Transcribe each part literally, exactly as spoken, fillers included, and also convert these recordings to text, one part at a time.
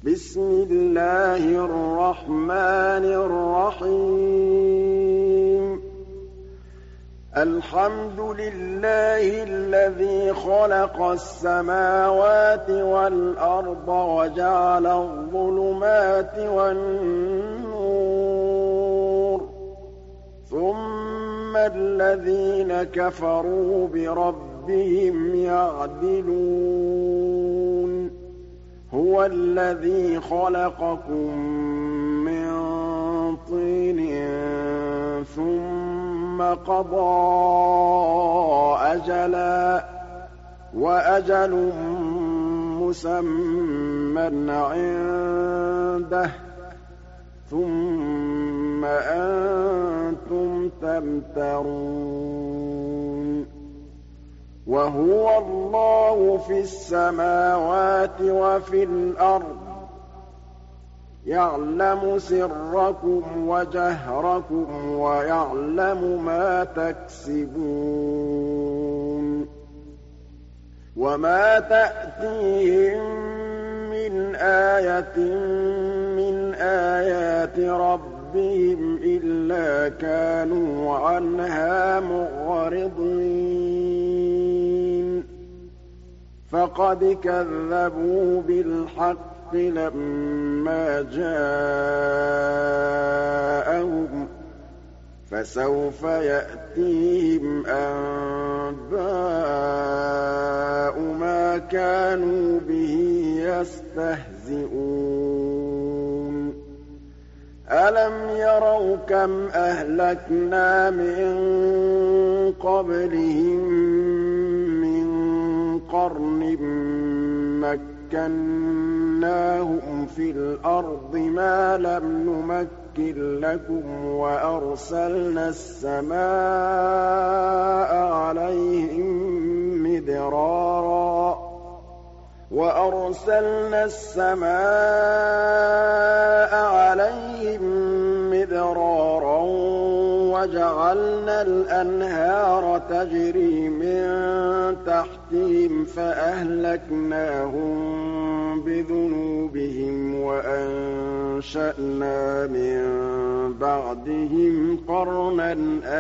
بسم الله الرحمن الرحيم الحمد لله الذي خلق السماوات والأرض وجعل الظلمات والنور ثم الذين كفروا بربهم يعدلون هو الذي خلقكم من طين ثم قضى أجلا وأجل مسمى عنده ثم أنتم تمترون وهو الله في السماوات وفي الأرض يعلم سركم وجهركم ويعلم ما تكسبون وما تأتيهم من آية من آيات ربهم إلا كانوا عنها معرضين فقد كذبوا بالحق لما جاءهم فسوف يأتيهم أنباء ما كانوا به يستهزئون ألم يروا كم أهلكنا من قبلهم من قرن مكناهم في الأرض ما لم نمكن لكم وأرسلنا السماء عليهم مدرارا وأرسلنا السماء عليهم مدرارا وجعلنا الأنهار تجري من تحتهم فأهلكناهم بذنوبهم وأنشأنا من بعدهم قرنا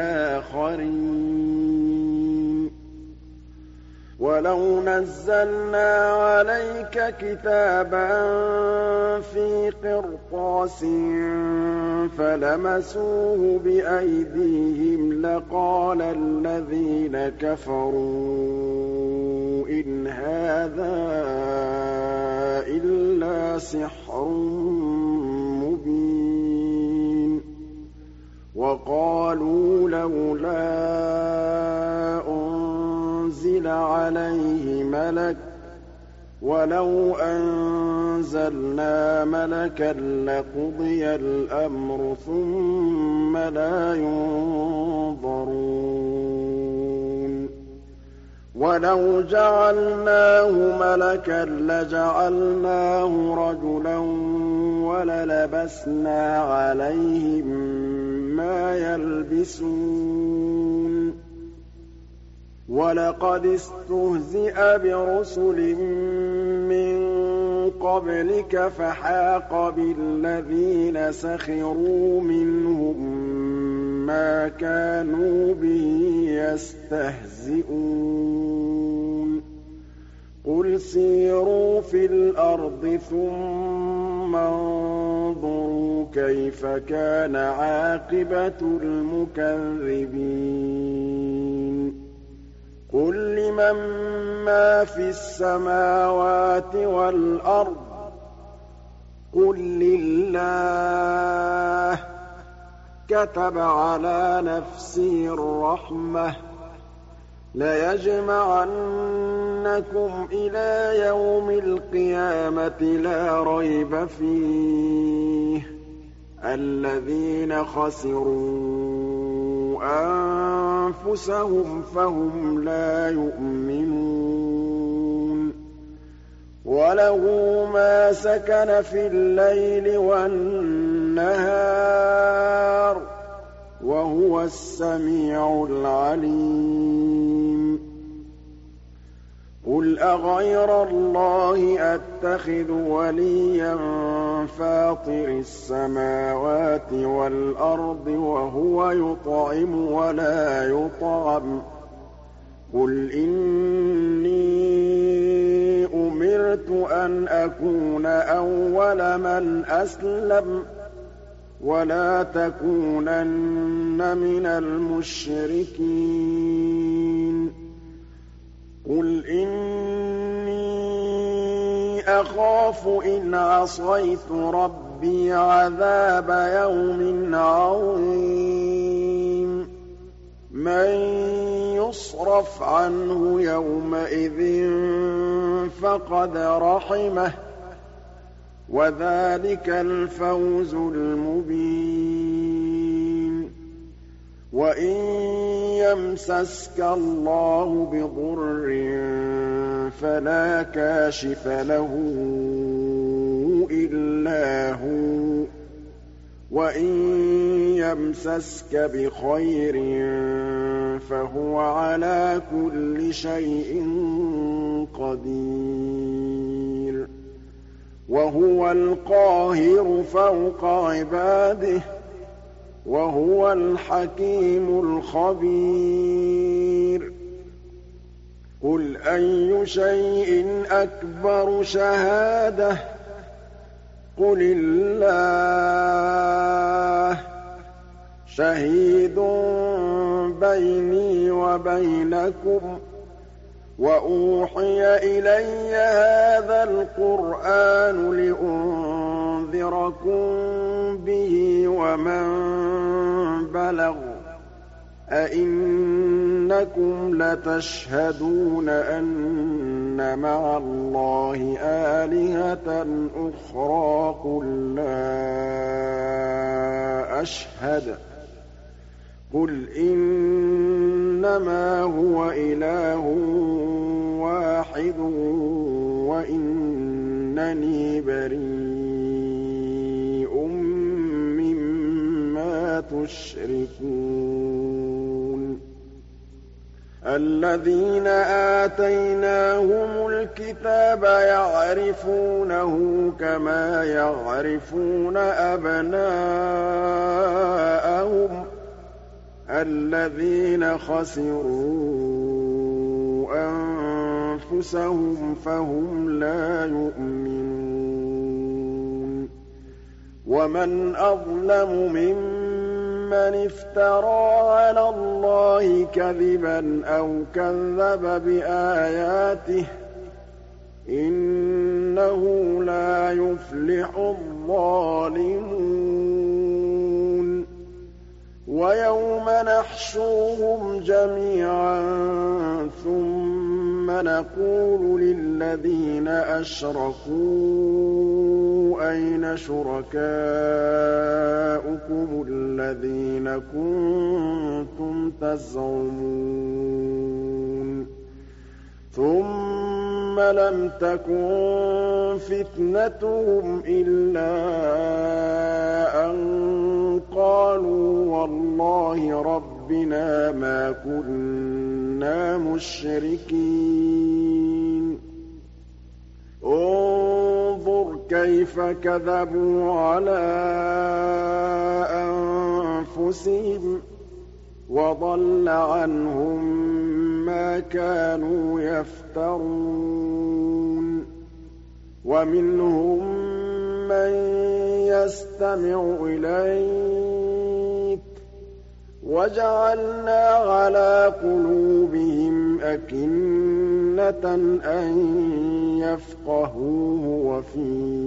آخرين ولو نزلنا عليك كتابا في قرطاس فلمسوه بأيديهم لقال الذين كفروا إن هذا إلا سحر مبين وقالوا لولا أنزل عليه ملك ولو أنزلنا ملكا لقضي الأمر ثم لا ينظرون ولو جعلناه ملكا لجعلناه رجلا وللبسنا عليهم ما يلبسون ولقد استهزئ برسل من قبلك فحاق بالذين سخروا منهم ما كانوا به يستهزئون قل سيروا في الأرض ثم انظروا كيف كان عاقبة المكذبين قل لمن ما في السماوات والأرض قل لله كتب على نفسه الرحمة ليجمعنكم إلى يوم القيامة لا ريب فيه الذين خسروا أنفسهم فهم لا يؤمنون وله ما سكن في الليل والنهار وهو السميع العليم قُلْ أَغَيْرَ اللَّهِ أَتَّخِذُ وَلِيًّا فَاطِرِ السَّمَاوَاتِ وَالْأَرْضِ وَهُوَ يُطْعِمُ وَلَا يُطْعَمُ ۗ قُلْ إِنِّي أُمِرْتُ أَنْ أَكُونَ أَوَّلَ مَنْ أَسْلَمَ ۖ وَلَا تَكُونَنَّ مِنَ الْمُشْرِكِينَ قُلْ إِنِّي أَخَافُ إِنْ عَصَيْتُ رَبِّي عَذَابَ يَوْمٍ عَظِيمٍ مَّن يُصْرَفْ عَنْهُ يَوْمَئِذٍ فَقَدْ رَحِمَهُ ۚ وَذَٰلِكَ الْفَوْزُ الْمُبِينُ وَإِن يَمْسَسْكَ اللَّهُ بِضُرٍّ فَلَا كَاشِفَ لَهُ إِلَّا هُوَ ۖ وَإِن يَمْسَسْكَ بِخَيْرٍ فَهُوَ عَلَىٰ كُلِّ شَيْءٍ قَدِيرٌ وَهُوَ الْقَاهِرُ فَوْقَ عِبَادِهِ ۚ وَهُوَ الْحَكِيمُ الْخَبِيرُ قُلْ أَيُّ شَيْءٍ أَكْبَرُ شَهَادَةً ۖ قُلِ اللَّهُ ۖ شَهِيدٌ بَيْنِي وَبَيْنَكُمْ ۚ وَأُوحِيَ إِلَيَّ هَٰذَا الْقُرْآنُ لِأُنذِرَكُم بِهِ وَمَن بَلَغَ ۚ أَئِنَّكُمْ لَتَشْهَدُونَ أَنَّ مَعَ اللَّهِ آلِهَةً أُخْرَىٰ قُل لَّا أَشْهَدُ ۚ قُلْ إِنَّمَا هُوَ إِلَٰهٌ وَاحِدٌ وَإِنَّنِي بَرِيءٌ مِّمَّا تُشْرِكُونَ الَّذِينَ آتَيْنَاهُمُ الْكِتَابَ يَعْرِفُونَهُ كَمَا يَعْرِفُونَ أَبْنَاءَهُمُ ۘ الَّذِينَ خَسِرُوا أَنفُسَهُمْ فَهُمْ لَا يُؤْمِنُونَ وَمَنْ أَظْلَمُ مِمَّنِ افْتَرَىٰ عَلَى اللَّهِ كَذِبًا أَوْ كَذَّبَ بِآيَاتِهِ ۚ إِنَّهُ لَا يُفْلِحُ الظَّالِمُونَ وَيَوْمَ نَحْشُرُهُمْ جَمِيعًا ثُمَّ نَقُولُ لِلَّذِينَ أَشْرَكُوا أَيْنَ شُرَكَاؤُكُمُ الَّذِينَ كُنتُمْ تَزْعُمُونَ ثُمَّ لَمْ تَكُن فِتْنَتُهُمْ إِلَّا أَن قَالُوا وَاللَّهِ رَبِّنَا مَا كُنَّا مُشْرِكِينَ انظُرْ كَيْفَ كَذَبُوا عَلَىٰ أَنفُسِهِمْ ۖ وَضَلَّ عَنْهُم مَّا كَانُوا يَفْتَرُونَ وَمِنْهُم مَّن يَسْتَمِعُ إِلَيْكَ ۖ وَجَعَلْنَا عَلَىٰ قُلُوبِهِمْ أَكِنَّةً أَن يَفْقَهُوهُ وَفِي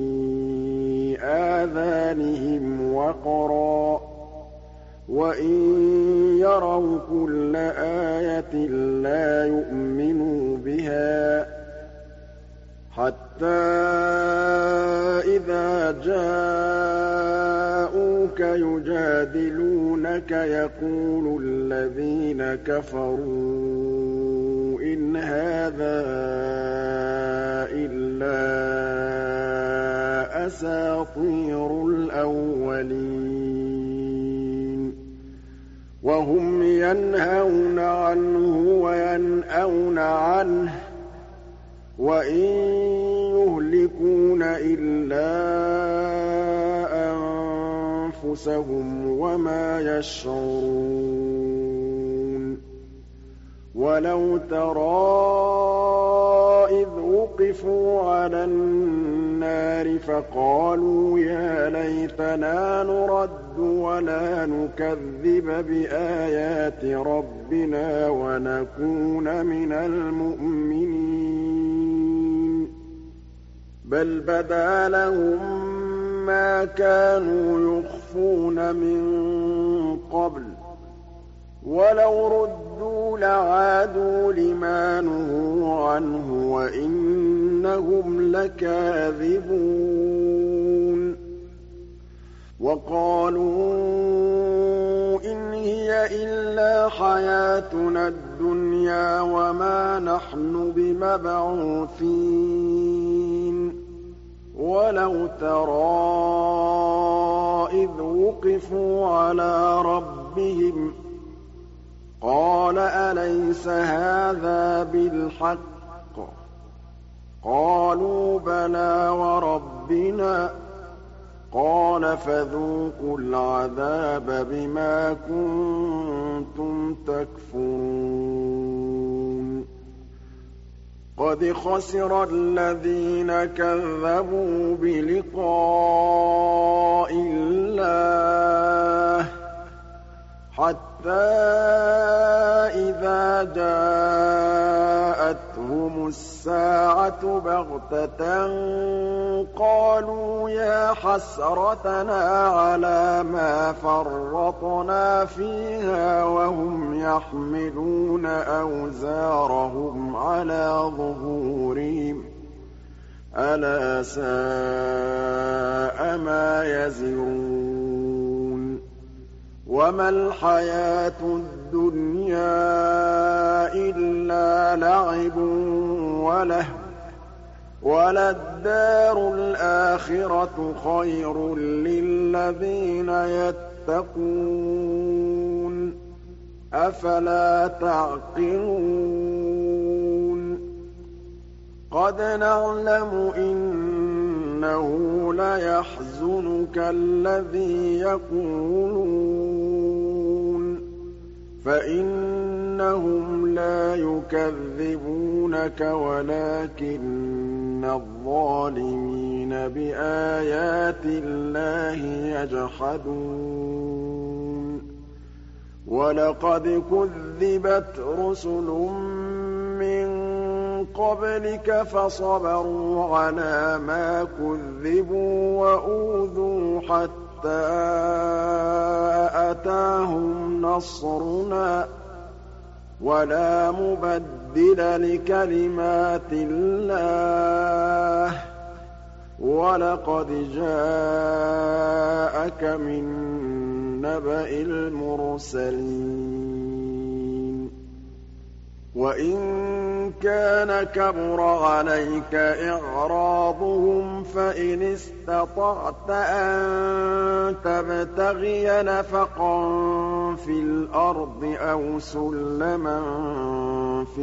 آذَانِهِمْ وَقْرًا ۚ وَإِن يَرَوْا كُلَّ آيَةٍ لَّا يُؤْمِنُوا بِهَا ۚ حَتَّىٰ إِذَا جَاءُوكَ يُجَادِلُونَكَ يَقُولُ الَّذِينَ كَفَرُوا إِنْ هَٰذَا إِلَّا أَسَاطِيرُ الْأَوَّلِينَ وَهُمْ يَنْهَوْنَ عَنْهُ وَيَنْأَوْنَ عَنْهُ ۖ وَإِن يُهْلِكُونَ إِلَّا أَنفُسَهُمْ وَمَا يَشْعُرُونَ وَلَوْ تَرَىٰ إِذْ وُقِفُوا عَلَى النَّارِ فَقَالُوا يَا لَيْتَنَا نُرَدُّ وَلَا نُكَذِّبَ بِآيَاتِ رَبِّنَا وَنَكُونَ مِنَ الْمُؤْمِنِينَ بَلْ بَدَا لَهُم مَّا كَانُوا يُخْفُونَ مِن قَبْلُ وَلَوْ رُدُّوا لَعَادُوا لِمَا نُهُوا عَنْهُ وَإِنَّهُمْ لَكَاذِبُونَ وَقَالُوا إِنْ هِيَ إِلَّا حَيَاتُنَا الدُّنْيَا وَمَا نَحْنُ بِمَبْعُوثِينَ وَلَوْ تَرَىٰ إِذْ وُقِفُوا عَلَىٰ رَبِّهِمْ قَالَ أَلَيْسَ هَٰذَا بِالْحَقِّ ۖ قَالُوا بَلَىٰ وَرَبِّنَا ۚ قَالَ فَذُوقُوا الْعَذَابَ بِمَا كُنتُمْ تَكْفُرُونَ قَدْ خَسِرَ الَّذِينَ كَذَّبُوا بِلِقَاءِ اللَّهِ حَتَّىٰ إِذَا جَاءَتْهُمُ السَّاعَةُ بَغْتَةً قَالُوا يَا حَسْرَتَنَا عَلَىٰ مَا فَرَّطْنَا فِيهَا وَهُمْ يَحْمِلُونَ أَوْزَارَهُمْ عَلَىٰ ظُهُورِهِمْ ۚ أَلَا سَاءَ مَا يَزِرُونَ وَمَا الْحَيَاةُ الدُّنْيَا إِلَّا لَعِبٌ وَلَهْوٌ ۖ وَلَلدَّارُ الْآخِرَةُ خَيْرٌ لِّلَّذِينَ يَتَّقُونَ ۗ أَفَلَا تَعْقِلُونَ قَدْ نَعْلَمُ إِنَّهُ لَيَحْزُنُكَ الَّذِي يَقُولُونَ ۖ فَإِنَّهُمْ لَا يُكَذِّبُونَكَ وَلَٰكِنَّ الظَّالِمِينَ بِآيَاتِ اللَّهِ يَجْحَدُونَ وَلَقَدْ كُذِّبَتْ رُسُلٌ مِّن قَبْلِكَ فَصَبَرُوا عَلَىٰ مَا كُذِّبُوا وَأُوذُوا حَتَّىٰ أَتَاهُمْ نَصْرُنَا ۚ وَلَا مُبَدِّلَ لِكَلِمَاتِ اللَّهِ ۚ وَلَقَدْ جَاءَكَ مِن نَّبَإِ الْمُرْسَلِينَ وَإِن كَانَ كَبُرَ عَلَيْكَ إِعْرَاضُهُمْ فَإِنِ اسْتَطَعْتَ أَن تَبْتَغِيَ نَفَقًا فِي الْأَرْضِ أَوْ سُلَّمًا فِي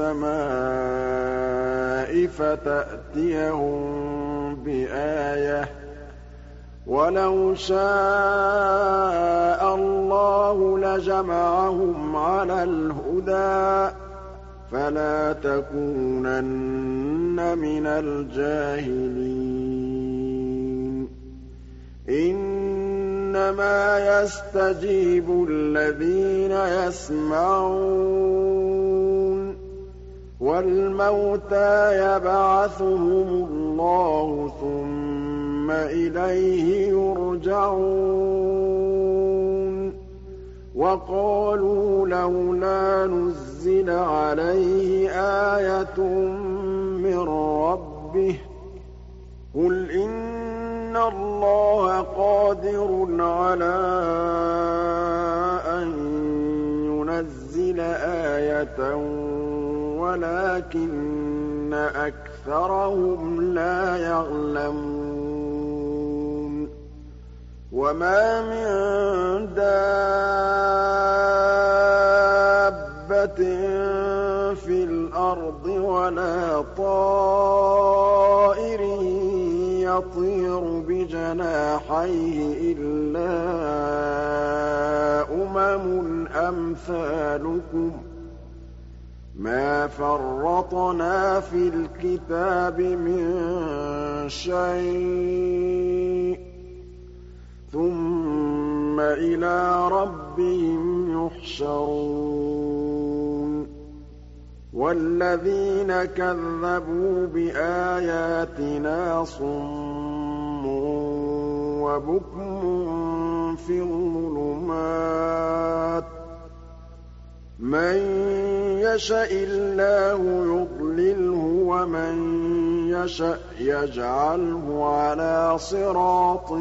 السَّمَاءِ فَتَأْتِيَهُم بِآيَةٍ ۚ وَلَوْ شَاءَ اللَّهُ لَجَمَعَهُمْ عَلَى الْهُدَىٰ ۚ فَلَا تَكُونَنَّ مِنَ الْجَاهِلِينَ إِنَّمَا يَسْتَجِيبُ الَّذِينَ يَسْمَعُونَ ۘ وَالْمَوْتَىٰ يَبْعَثُهُمُ اللَّهُ ثُمَّ إِلَيْهِ يُرْجَعُونَ وَقَالُوا لَوْلَا نُزِّلَ عَلَيْهِ آيَةٌ مِّن رَّبِّهِ ۖ قُلْ إِنَّ اللَّهَ قَادِرٌ عَلَىٰ أَن يُنَزِّلَ آيَةً وَلَٰكِنَّ أَكْثَرَهُمْ لَا يَعْلَمُونَ وَمَا مِن دَابَّةٍ فِي الْأَرْضِ وَلَا طَائِرٍ يطير بجناحيه إلا أمم أمثالكم ما فرطنا في الكتاب من شيء ثم إلى ربهم يحشرون والذين كذبوا بآياتنا صم وبكم في الظلمات من يشأ الله يضلله ومن يشأ يجعله على صراط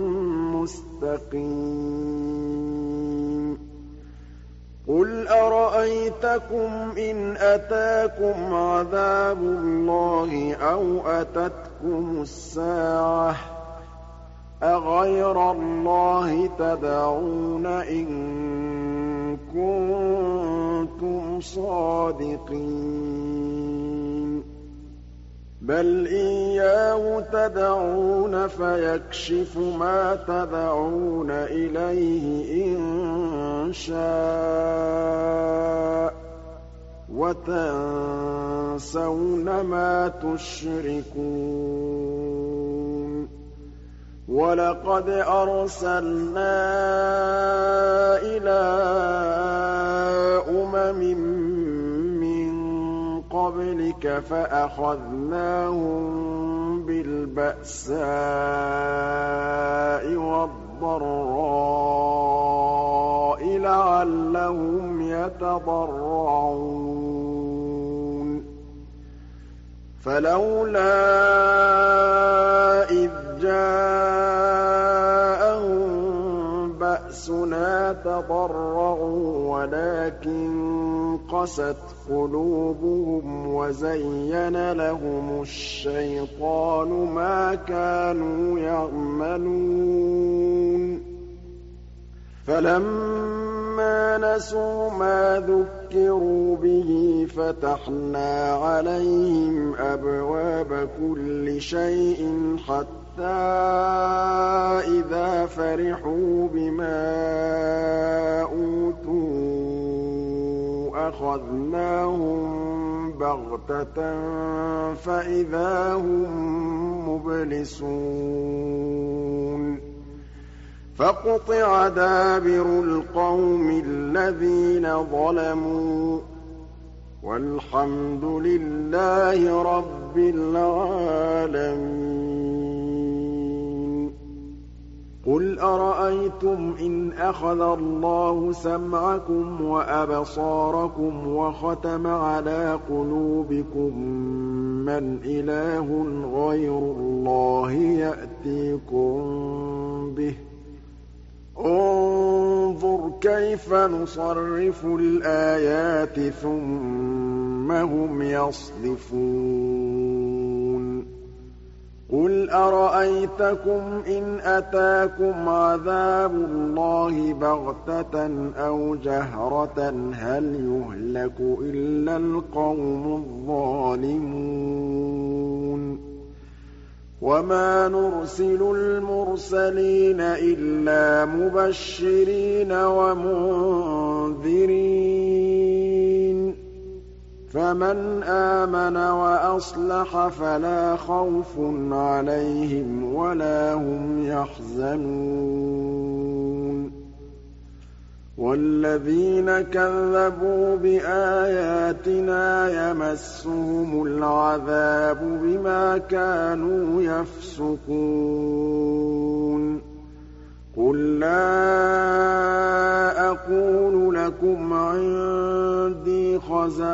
مستقيم قل أرأيتكم إن أتاكم عذاب الله أو أتتكم الساعة أغير الله تدعون إن كنتم صادقين بل إياه تدعون فيكشف ما تدعون إليه إن شاء وتنسون ما تشركون وَلَقَدْ أَرْسَلْنَا إِلَىٰ أُمَمٍ مِّن قَبْلِكَ فَأَخَذْنَاهُم بِالْبَأْسَاءِ وَالضَّرَّاءِ لَعَلَّهُمْ يَتَضَرَّعُونَ فَلَوْلَا إِذْ جَاءَهُم بَأْسُنَا تَضَرَّعُوا وَلَٰكِن قَسَتْ قُلُوبُهُمْ وَزَيَّنَ لَهُمُ الشَّيْطَانُ مَا كَانُوا يَعْمَلُونَ فَلَمَّا نَسُوا مَا ذُكِّرُوا بِهِ فَتَحْنَا عَلَيْهِمْ أَبْوَابَ كُلِّ شَيْءٍ حَتَّىٰ إِذَا فَرِحُوا بِمَا أُوتُوا أَخَذْنَاهُم بَغْتَةً فَإِذَا هُم مُّبْلِسُونَ فَقُطِعَ دَابِرُ الْقَوْمِ الَّذِينَ ظَلَمُوا وَالْحَمْدُ لِلَّهِ رَبِّ الْعَالَمِينَ قُلْ أَرَأَيْتُمْ إِنْ أَخَذَ اللَّهُ سَمْعَكُمْ وَأَبْصَارَكُمْ وَخَتَمَ عَلَىٰ قُلُوبِكُم مَّنْ إِلَٰهٌ غَيْرُ اللَّهِ يَأْتِيكُم بِهِ انظُرْ كَيْفَ نُصَرِّفُ الْآيَاتِ ثُمَّ هُمْ يَصْدِفُونَ قُلْ أَرَأَيْتَكُمْ إِنْ أَتَاكُمْ عَذَابُ اللَّهِ بَغْتَةً أَوْ جَهْرَةً هَلْ يُهْلَكُ إِلَّا الْقَوْمُ الظَّالِمُونَ وَمَا نُرْسِلُ الْمُرْسَلِينَ إِلَّا مُبَشِّرِينَ وَمُنذِرِينَ فَمَنْ آمَنَ وَأَصْلَحَ فَلَا خَوْفٌ عَلَيْهِمْ وَلَا هُمْ يَحْزَنُونَ وَالَّذِينَ كَذَّبُوا بِآيَاتِنَا يَمَسُّهُمُ الْعَذَابُ بِمَا كَانُوا يَفْسُقُونَ قُل لَّا أَقُولُ لَكُمْ عِندِي خَزَائِنُ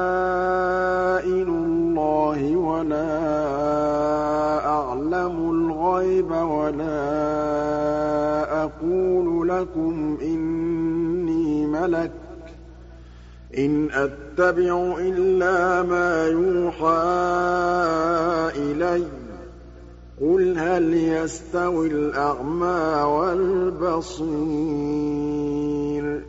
اللَّهِ وَلَا أَعْلَمُ الْغَيْبَ وَلَا أَقُولُ لَكُمْ إِنِّي مَلَكٌ إِنْ أَتَّبِعُ إِلَّا مَا يُوحَىٰ إِلَيَّ قُلْ هَلْ يَسْتَوِي الْأَعْمَىٰ وَالْبَصِيرُ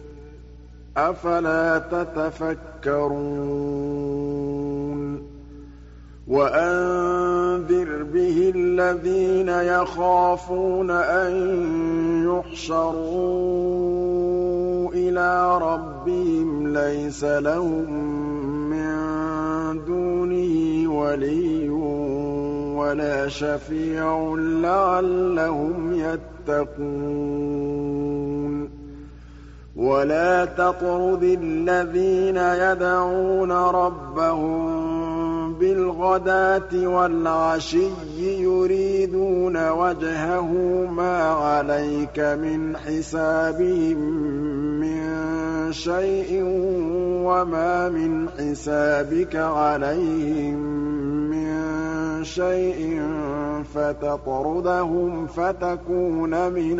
أَفَلَا تَتَفَكَّرُونَ وَأَنذِرْ بِهِ الَّذِينَ يَخَافُونَ أَن يُحْشَرُوا إِلَىٰ رَبِّهِمْ لَيْسَ لَهُم مِّن دُونِهِ وَلِيٌّ وَلَا شَفِيعٌ لَّعَلَّهُمْ يَتَّقُونَ وَلَا تَطْرُدِ الَّذِينَ يَدْعُونَ رَبَّهُم بِالْغَدَاةِ وَالْعَشِيِّ يُرِيدُونَ وَجْهَهُ مَا عَلَيْكَ مِنْ حِسَابِهِم مِّن شَيْءٍ وَمَا مِنْ حِسَابِكَ عَلَيْهِم مِّن شَيْءٍ فَتَطْرُدَهُمْ فَتَكُونَ مِنَ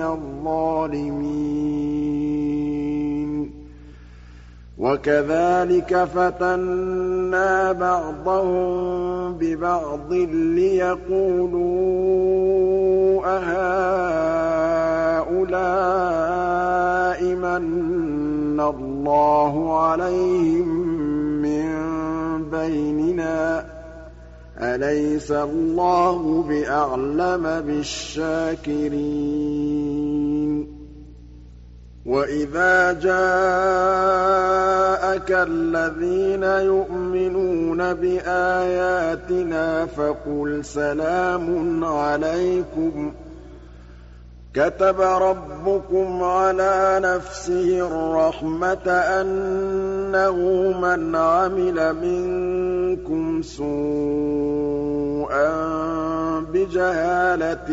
الظَّالِمِينَ وَكَذَٰلِكَ فَتَنَّا بَعْضَهُم بِبَعْضٍ لِّيَقُولُوا أَهَٰؤُلَاءِ مَنَّ اللَّهُ عَلَيْهِم مِّن بَيْنِنَا ۗ أَلَيْسَ اللَّهُ بِأَعْلَمَ بِالشَّاكِرِينَ وَإِذَا جَاءَكَ الَّذِينَ يُؤْمِنُونَ بِآيَاتِنَا فَقُلْ سَلَامٌ عَلَيْكُمْ ۖ كَتَبَ رَبُّكُمْ عَلَىٰ نَفْسِهِ الرَّحْمَةَ أَنَّهُ مَنْ عَمِلَ مِنكُمْ سُوءًا بِجَهَالَةٍ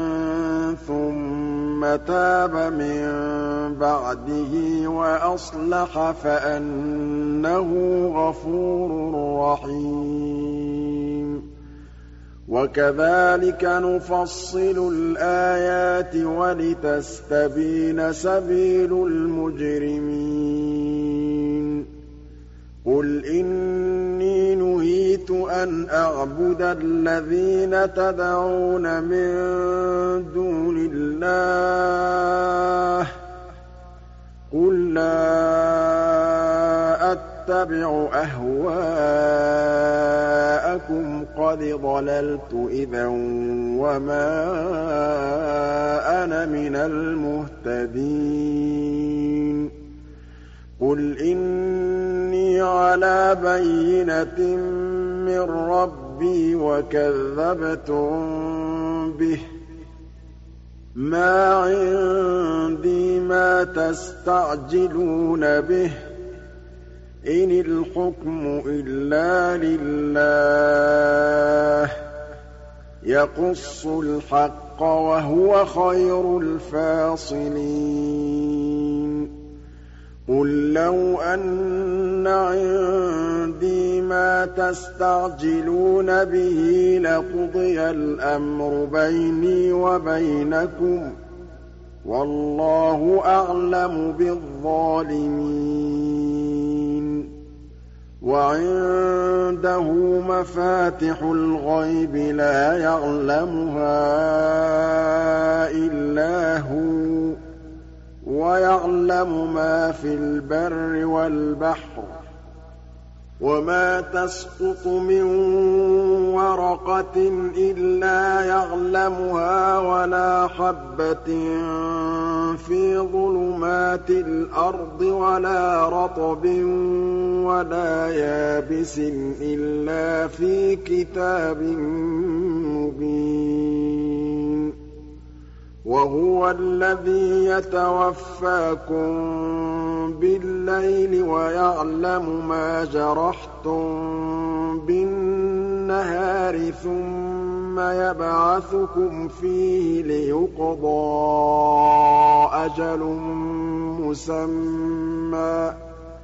ثُمَّ تَابَ مِن بَعْدِهِ وَأَصْلَحَ فَأَنَّهُ غَفُورٌ رَّحِيمٌ وَكَذَٰلِكَ نُفَصِّلُ الْآيَاتِ وَلِتَسْتَبِينَ سَبِيلُ الْمُجْرِمِينَ قُلْ إِنِّي نُهِيتُ أَنْ أَعْبُدَ الَّذِينَ تَدْعُونَ مِن دُونِ اللَّهِ ۚ قُل لَّا أَتَّبِعُ أَهْوَاءَكُمْ قَدْ ضَلَلْتُ إِذًا وَمَا أَنَا مِنَ الْمُهْتَدِينَ قُلْ إِنِّي عَلَىٰ بَيِّنَةٍ مِّن رَّبِّي وَكَذَّبْتُم بِهِ ۚ مَا عِندِي مَا تَسْتَعْجِلُونَ بِهِ ۚ إِنِ الْحُكْمُ إِلَّا لِلَّهِ ۖ يَقُصُّ الْحَقَّ وَهُوَ خَيْرُ الْفَاصِلِينَ قُل لَّوْ أَنَّ عِندِي مَا تَسْتَعْجِلُونَ بِهِ لَقُضِيَ الْأَمْرُ بَيْنِي وَبَيْنَكُمْ ۗ وَاللَّهُ أَعْلَمُ بِالظَّالِمِينَ وَعِندَهُ مَفَاتِحُ الْغَيْبِ لَا يَعْلَمُهَا إِلَّا هُوَ ۚ وَيَعْلَمُ مَا فِي الْبَرِّ وَالْبَحْرِ ۚ وَمَا تَسْقُطُ مِن وَرَقَةٍ إِلَّا يَعْلَمُهَا وَلَا حَبَّةٍ فِي ظُلُمَاتِ الْأَرْضِ وَلَا رَطْبٍ وَلَا يَابِسٍ إِلَّا فِي كِتَابٍ مُّبِينٍ وَهُوَ الَّذِي يَتَوَفَّاكُم بِاللَّيْلِ وَيَعْلَمُ مَا جَرَحْتُم بِالنَّهَارِ ثُمَّ يَبْعَثُكُمْ فِيهِ لِيُقْضَىٰ أَجَلٌ مُّسَمًّى ۖ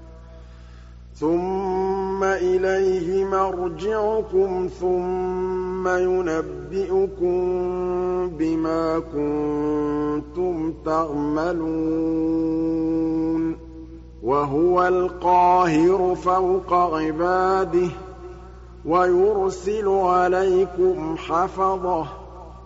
ثُمَّ إِلَيْهِ مَرْجِعُكُمْ ثُمَّ يُنَبِّئُكُم بِمَا كُنتُمْ تَعْمَلُونَ وَهُوَ الْقَاهِرُ فَوْقَ عِبَادِهِ وَيُرْسِلُ عَلَيْكُمْ حَفَظَةً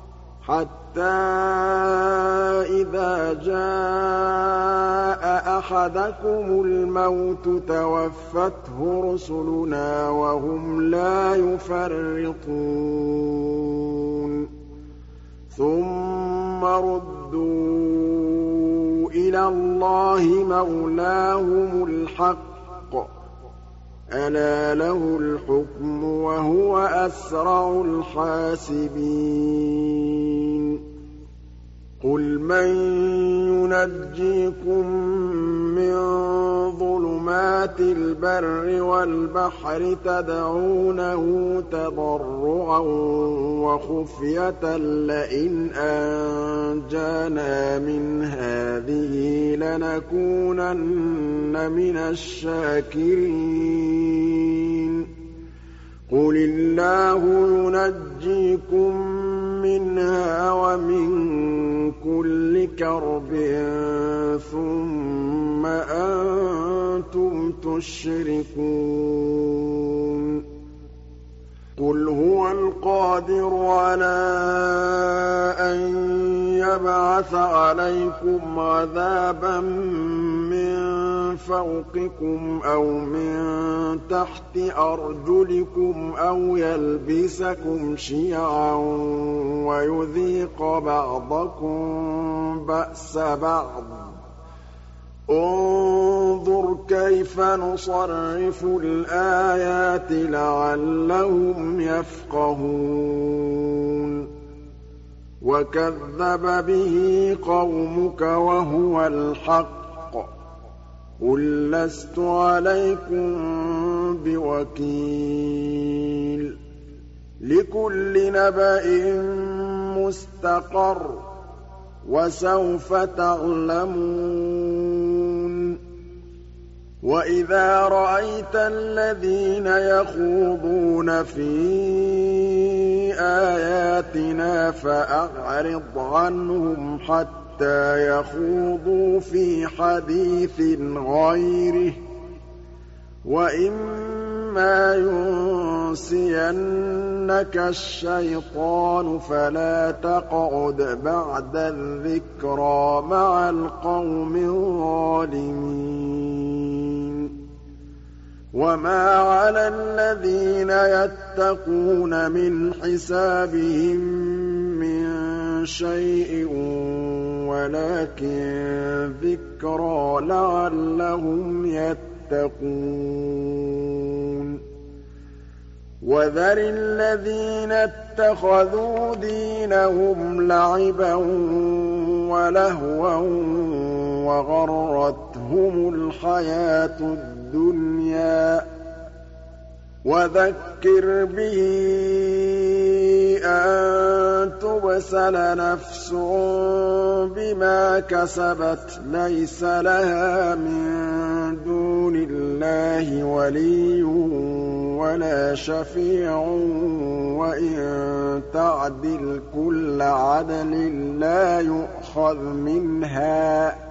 حَتَّىٰ إِذَا جَاءَ أَحَدَكُمُ الْمَوْتُ تَوَفَّتْهُ رُسُلُنَا وَهُمْ لَا يُفَرِّطُونَ ثُمَّ رُدُّوا إِلَى اللَّهِ مَوْلَاهُمُ الْحَقِّ ۚ أَلَا لَهُ الْحُكْمُ وَهُوَ أَسْرَعُ الْحَاسِبِينَ قُلْ مَن يُنَجِّيكُم مِّن ظُلُمَاتِ الْبَرِّ وَالْبَحْرِ تَدْعُونَهُ تَضَرُّعًا وَخُفْيَةً لَّئِنْ أَنجَانَا مِنْ هَٰذِهِ لَنَكُونَنَّ مِنَ الشَّاكِرِينَ قُلِ اللَّهُ يُنَجِّيكُم مِّنْهَا وَمِن كُلِّ كَرْبٍ ثُمَّ أَنتُمْ تُشْرِكُونَ قُلْ هُوَ الْقَادِرُ عَلَىٰ أَن يَبْعَثَ عَلَيْكُمْ عَذَابًا مِّن فَوْقِكُمْ أَوْ مِن تَحْتِ أَرْجُلِكُمْ أَوْ يَلْبِسَكُمْ شِيَعًا وَيُذِيقَ بَعْضَكُم بَأْسَ بَعْضٍ ۗ انظُرْ كَيْفَ نُصَرِّفُ الْآيَاتِ لَعَلَّهُمْ يَفْقَهُونَ وَكَذَّبَ بِهِ قَوْمُكَ وَهُوَ الْحَقُّ ۚ قُل لَّسْتُ عَلَيْكُم بِوَكِيلٍ لِّكُلِّ نَبَإٍ مُّسْتَقَرٌّ ۚ وَسَوْفَ تَعْلَمُونَ وَإِذَا رَأَيْتَ الَّذِينَ يَخُوضُونَ فِي آيَاتِنَا فَأَعْرِضْ عَنْهُمْ حَتَّىٰ يَخُوضُوا فِي حَدِيثٍ غَيْرِهِ ۚ وَإِمَّا يُنسِيَنَّكَ الشَّيْطَانُ فَلَا تَقْعُدْ بَعْدَ الذِّكْرَىٰ مَعَ الْقَوْمِ الظَّالِمِينَ وَمَا عَلَى الَّذِينَ يَتَّقُونَ مِنْ حِسَابِهِم مِّن شَيْءٍ وَلَٰكِن ذِكْرَىٰ لَعَلَّهُمْ يَتَّقُونَ وَذَرِ الَّذِينَ اتَّخَذُوا دِينَهُمْ لَعِبًا وَلَهْوًا وَغَرَّتْهُمُ الْحَيَاةُ الدُّنْيَا ۚ وَذَكِّرْ بِهِ أَن تُبْسَلَ نَفْسٌ بِمَا كَسَبَتْ لَيْسَ لَهَا مِن دُونِ اللَّهِ وَلِيٌّ وَلَا شَفِيعٌ وَإِن تَعْدِلْ كُلَّ عَدْلٍ لَّا يُؤْخَذْ مِنْهَا ۗ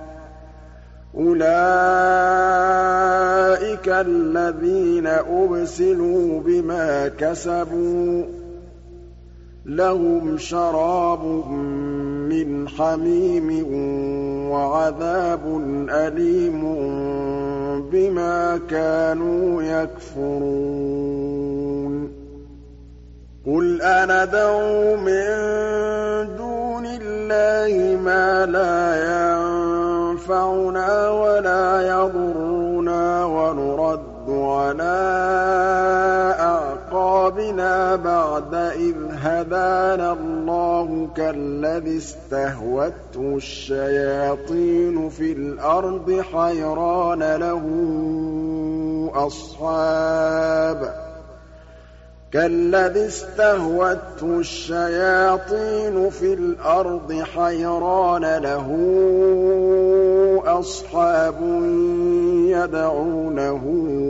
أُولَٰئِكَ الَّذِينَ أُبْسِلُوا بِمَا كَسَبُوا ۖ لَهُمْ شَرَابٌ مِّنْ حَمِيمٍ وَعَذَابٌ أَلِيمٌ بِمَا كَانُوا يَكْفُرُونَ قُلْ أَنَدْعُو مِن دُونِ اللَّهِ مَا لَا يَنفَعُنَا وَلَا يَضُرُّنَا وَنُرَدُّ عَلَىٰ أَعْقَابِنَا بَعْدَ إِذْ هَدَانَا اللَّهُ كَالَّذِي اسْتَهْوَتْهُ الشَّيَاطِينُ فِي الْأَرْضِ حَيْرَانَ لَهُ أَصْحَابٌ كَالَّذِي اسْتَهْوَتْهُ الشَّيَاطِينُ فِي الْأَرْضِ حَيْرَانَ لَهُ أَصْحَابٌ يَدْعُونَهُ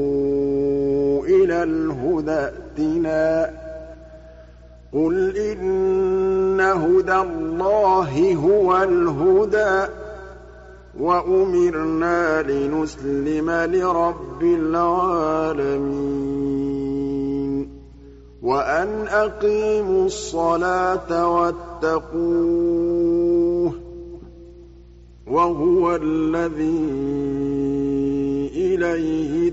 إِلَى الْهُدَى ائْتِنَا ۗ قُلْ إِنَّ هُدَى اللَّهِ هُوَ الْهُدَىٰ ۖ وَأُمِرْنَا لِنُسْلِمَ لِرَبِّ الْعَالَمِينَ وَأَنْ أَقِيمُوا الصَّلَاةَ وَاتَّقُوهُ ۚ وَهُوَ الَّذِي إِلَيْهِ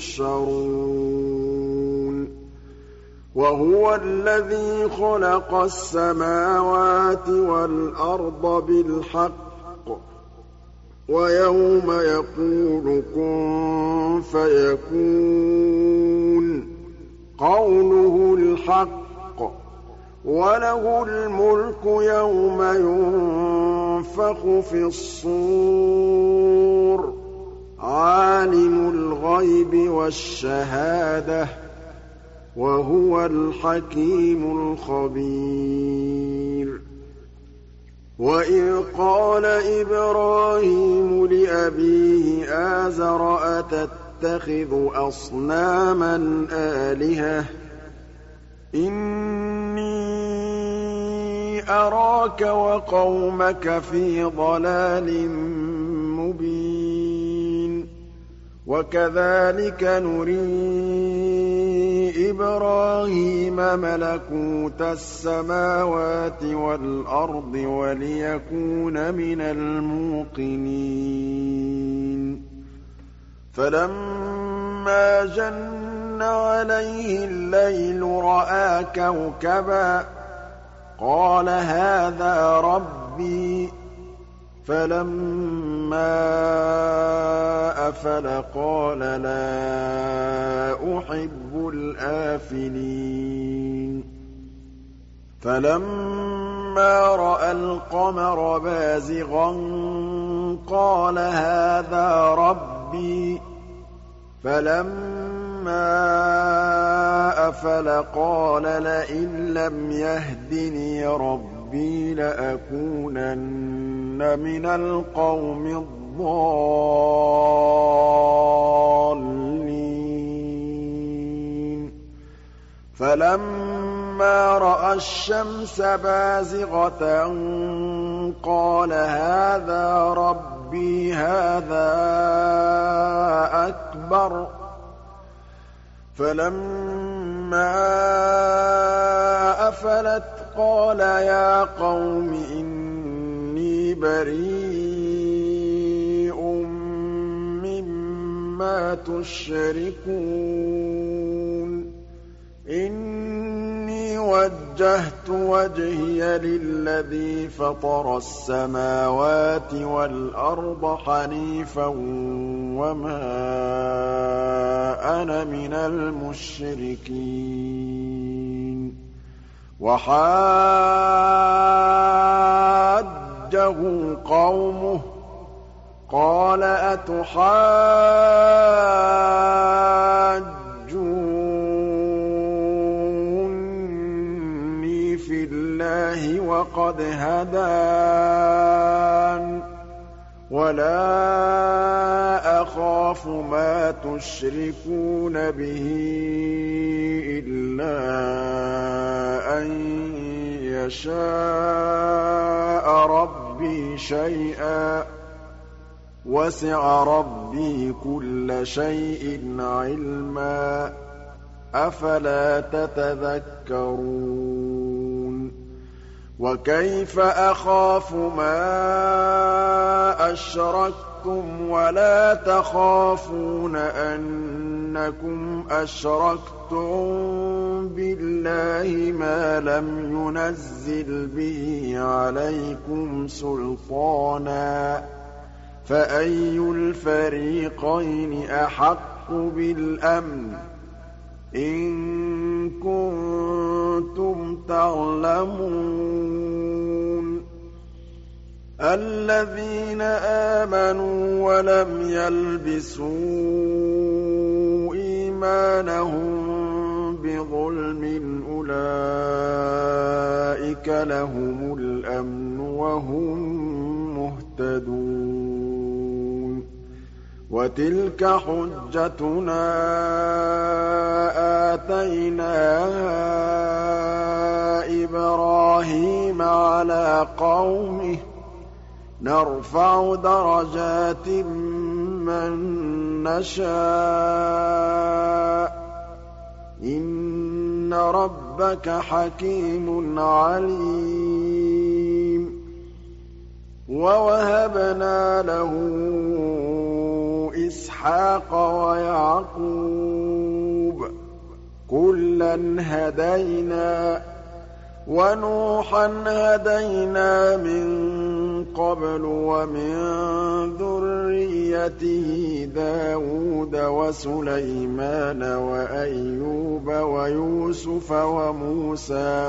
تُحْشَرُونَ وَهُوَ الَّذِي خَلَقَ السَّمَاوَاتِ وَالْأَرْضَ بِالْحَقِّ وَيَوْمَ يَقُولُ كُن فَيَكُونُ قَوْلُهُ الْحَقُّ ۚ وَلَهُ الْمُلْكُ يَوْمَ يُنفَخُ فِي الصُّورِ ۚ عَالِمُ الْغَيْبِ وَالشَّهَادَةِ ۚ وَهُوَ الْحَكِيمُ الْخَبِيرُ وَإِذْ قَالَ إِبْرَاهِيمُ لِأَبِيهِ آزَرَ أَتَتَّخِذُ أَصْنَامًا آلِهَةً ۖ إِنِّي أَرَاكَ وَقَوْمَكَ فِي ضَلَالٍ مُّبِينٍ وَكَذَٰلِكَ نُرِي إِبْرَاهِيمَ مَلَكُوتَ السَّمَاوَاتِ وَالْأَرْضِ وَلِيَكُونَ مِنَ الْمُوقِنِينَ فَلَمَّا جَنَّ عَلَيْهِ اللَّيْلُ رَأَىٰ كَوْكَبًا ۖ قَالَ هَٰذَا رَبِّي ۖ فَلَمَّا أَفَلَ قَالَ لَا أُحِبُّ الْآفِلِينَ فَلَمَّا رَأَى الْقَمَرَ بَازِغًا قَالَ هَٰذَا رَبِّي ۖ فَلَمَّا أَفَلَ قَالَ لَئِن لَّمْ يَهْدِنِي رَبِّي لَأَكُونَنَّ مِنَ الْقَوْمِ الضَّالِّينَ فَلَمَّا رَأَى الشَّمْسَ بَازِغَةً قَالَ هَٰذَا رَبِّي هَٰذَا أَكْبَرُ ۖ فَلَمَّا أَفَلَتْ قَالَ يَا قَوْمِ إِنِّي بَرِيءٌ مِّمَّا تُشْرِكُونَ إِنِّي وَجَّهْتُ وَجْهِيَ لِلَّذِي فَطَرَ السَّمَاوَاتِ وَالْأَرْضَ حَنِيفًا وَمَا أَنَا مِنَ الْمُشْرِكِينَ وَحَاجَّهُ قَوْمُهُ قَالَ أَتُحَاجُّونِّي فِي اللَّهِ وَقَدْ هَدَانِ ۚ وَلَا أَخَافُ مَا تُشْرِكُونَ بِهِ إِلَّا أَن يَشَاءَ رَبِّي شَيْئًا ۗ وَسِعَ رَبِّي كُلَّ شَيْءٍ عِلْمًا ۗ أَفَلَا تَتَذَكَّرُونَ وَكَيْفَ أَخَافُ مَا أَشْرَكْتُمْ وَلَا تَخَافُونَ أَنَّكُمْ أَشْرَكْتُم بِاللَّهِ مَا لَمْ يُنَزِّلْ بِهِ عَلَيْكُمْ سُلْطَانًا ۚ فَأَيُّ الْفَرِيقَيْنِ أَحَقُّ بِالْأَمْنِ ۖ إِن كُنتُمْ تَعْلَمُونَ الَّذِينَ آمَنُوا وَلَمْ يَلْبِسُوا إِيمَانَهُم بِظُلْمٍ أُولَٰئِكَ لَهُمُ الْأَمْنُ وَهُم مُّهْتَدُونَ وَتِلْكَ حُجَّتُنَا آتَيْنَاهَا إِبْرَاهِيمَ عَلَىٰ قَوْمِهِ ۚ نَرْفَعُ دَرَجَاتٍ مَّن نَّشَاءُ ۗ إِنَّ رَبَّكَ حَكِيمٌ عَلِيمٌ وَوَهَبْنَا لَهُ إسحاق ويعقوب كلا هدينا ونوحا هدينا من قبل ومن ذريته داود وسليمان وأيوب ويوسف وموسى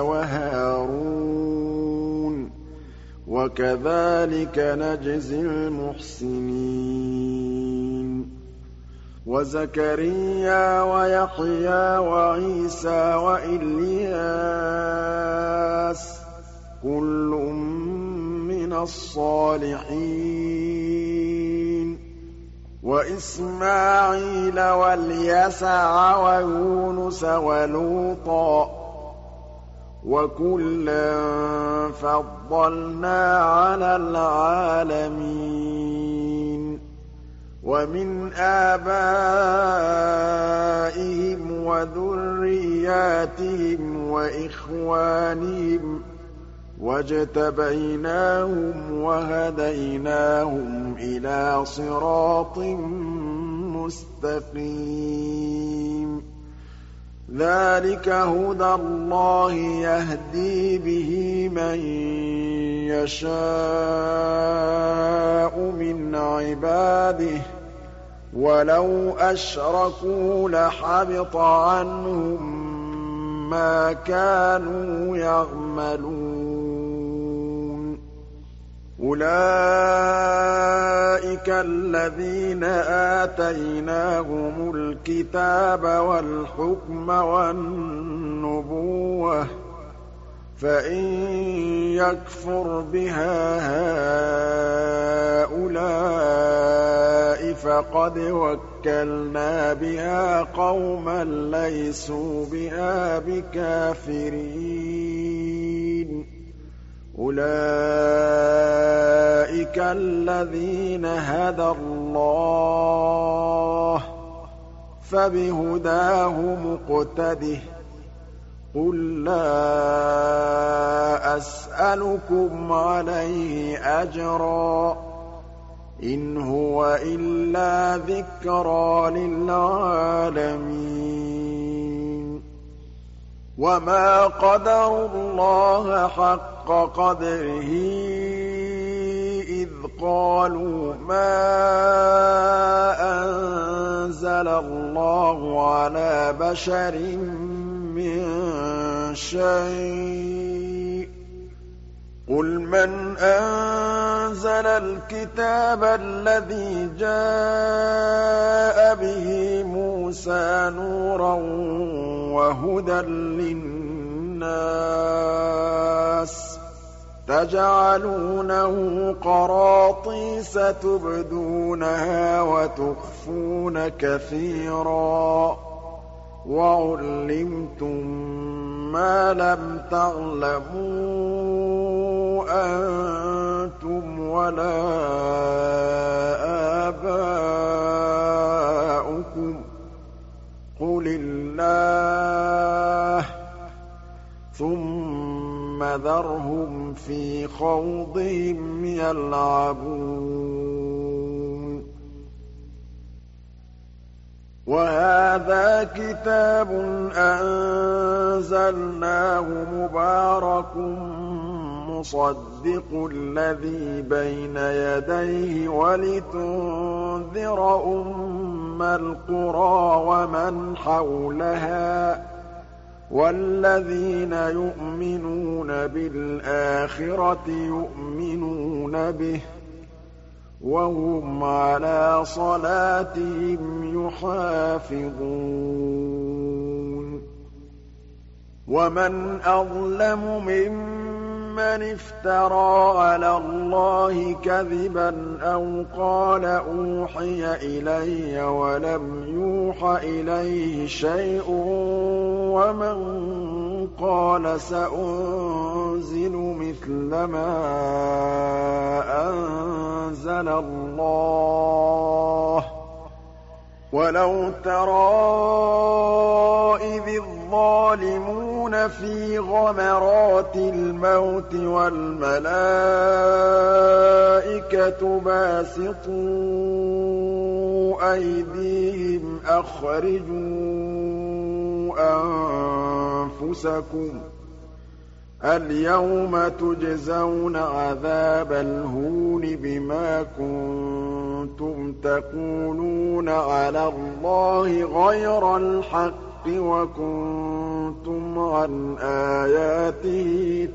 وهارون وكذلك نجزي المحسنين وزكريا ويحيى وعيسى وإلياس كل من الصالحين وإسماعيل واليسع ويونس ولوطا وكلا فضلنا على العالمين ومن آبائهم وذرياتهم وإخوانهم واجتبيناهم وهديناهم إلى صراط مستقيم ذلك هدى الله يهدي به من يشاء من عباده ولو أشركوا لحبط عنهم ما كانوا يعملون أولئك الذين آتيناهم الكتاب والحكم والنبوة فإن يكفر بها هؤلاء فقد وكلنا بها قوما ليسوا بها بكافرين أولئك الذين هدى الله فبهداه مقتده قل لا أسألكم عليه أجرا إن هو إلا ذكرى للعالمين وما قدروا الله حق قدره إذ قالوا ما أنزل الله على بشر من شيء قل من أنزل الكتاب الذي جاء به موسى نورا وهدى للناس تجعلونه قراطيس تبدونها وتخفون كثيرا وعلمتم ما لم تعلموا أنتم ولا آباؤكم قل الله ثم ذرهم في خوضهم يلعبون وهذا كتاب أنزلناه مبارك مصدق الذي بين يديه ولتنذر أم القرى ومن حولها والذين يؤمنون بالآخرة يؤمنون به وهم على صلاتهم يحافظون ومن أظلم ممن افترى على الله كذبا أو قال أوحي إلي ولم يوح إليه شيء ومن قال سأنزل مثل ما أنزل الله ولو ترى إذ الظالمون في غمرات الموت والملائكة الْمَلَائِكَةُ بَاسِطُو أَيْدِيهِمْ أَخْرِجُوا أَنفُسَكُمُ الْيَوْمَ تُجْزَوْنَ عَذَابَ الْهُونِ بِمَا كُنتُمْ تَقُولُونَ عَلَى اللَّهِ غَيْرَ الْحَقِّ وَكُنتُمْ عَنْ آيَاتِهِ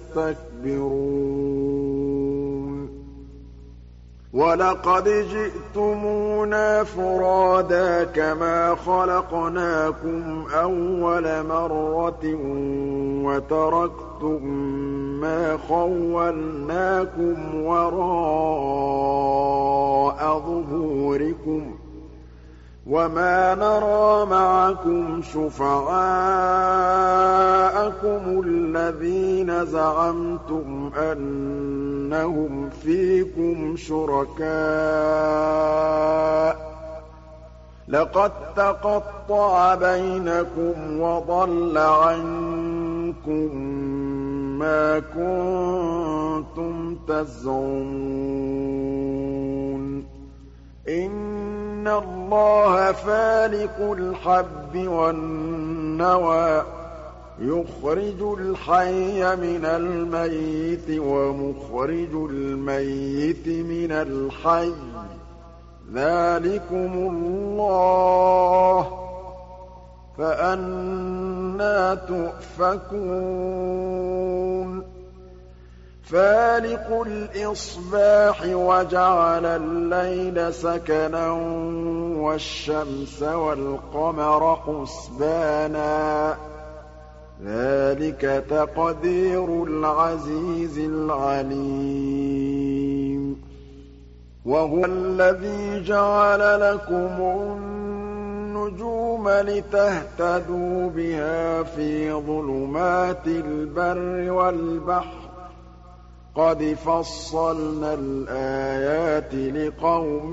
تَسْتَكْبِرُونَ وَلَقَدْ جِئْتُمُونَا فُرَادَىٰ كَمَا خَلَقْنَاكُمْ أَوَّلَ مَرَّةٍ وَتَرَكْتُم مَّا خَوَّلْنَاكُمْ وَرَاءَ ظُهُورِكُمْ وَمَا نَرَىٰ مَعَكُمْ شُفَعَاءَكُمُ الَّذِينَ زَعَمْتُمْ أَنَّهُمْ فِيكُمْ شُرَكَاءُ ۚ لَقَد تَّقَطَّعَ بَيْنَكُمْ وَضَلَّ عَنكُم مَّا كُنتُمْ تَزْعُمُونَ إِنَّ اللَّهَ فَالِقُ الْحَبِّ وَالنَّوَىٰ يُخْرِجُ الْحَيَّ مِنَ الْمَيِّتِ وَمُخْرِجُ الْمَيِّتِ مِنَ الْحَيِّ ۚ ذَٰلِكُمُ اللَّهُ ۖ فَأَنَّىٰ تُؤْفَكُونَ فَالِقُ الْإِصْبَاحِ وَجَعَلَ اللَّيْلَ سَكَنًا وَالشَّمْسَ وَالْقَمَرَ حُسْبَانًا ۚ ذَٰلِكَ تَقْدِيرُ الْعَزِيزِ الْعَلِيمِ وَهُوَ الَّذِي جَعَلَ لَكُمُ النُّجُومَ لِتَهْتَدُوا بِهَا فِي ظُلُمَاتِ الْبَرِّ وَالْبَحْرِ ۗ قَدْ فَصَّلْنَا الْآيَاتِ لِقَوْمٍ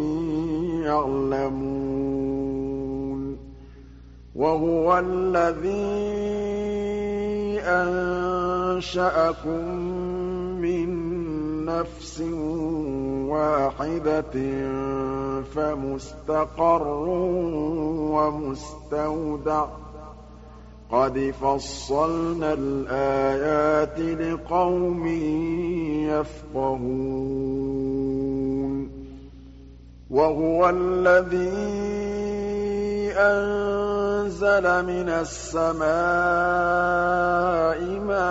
يَعْلَمُونَ وَهُوَ الَّذِي أَنشَأَكُم مِّن نَّفْسٍ وَاحِدَةٍ فَمُسْتَقَرٌّ وَمُسْتَوْدَعٌ ۗ قَدْ فَصَّلْنَا الْآيَاتِ لِقَوْمٍ يَفْقَهُونَ وَهُوَ الَّذِي أَنزَلَ مِنَ السَّمَاءِ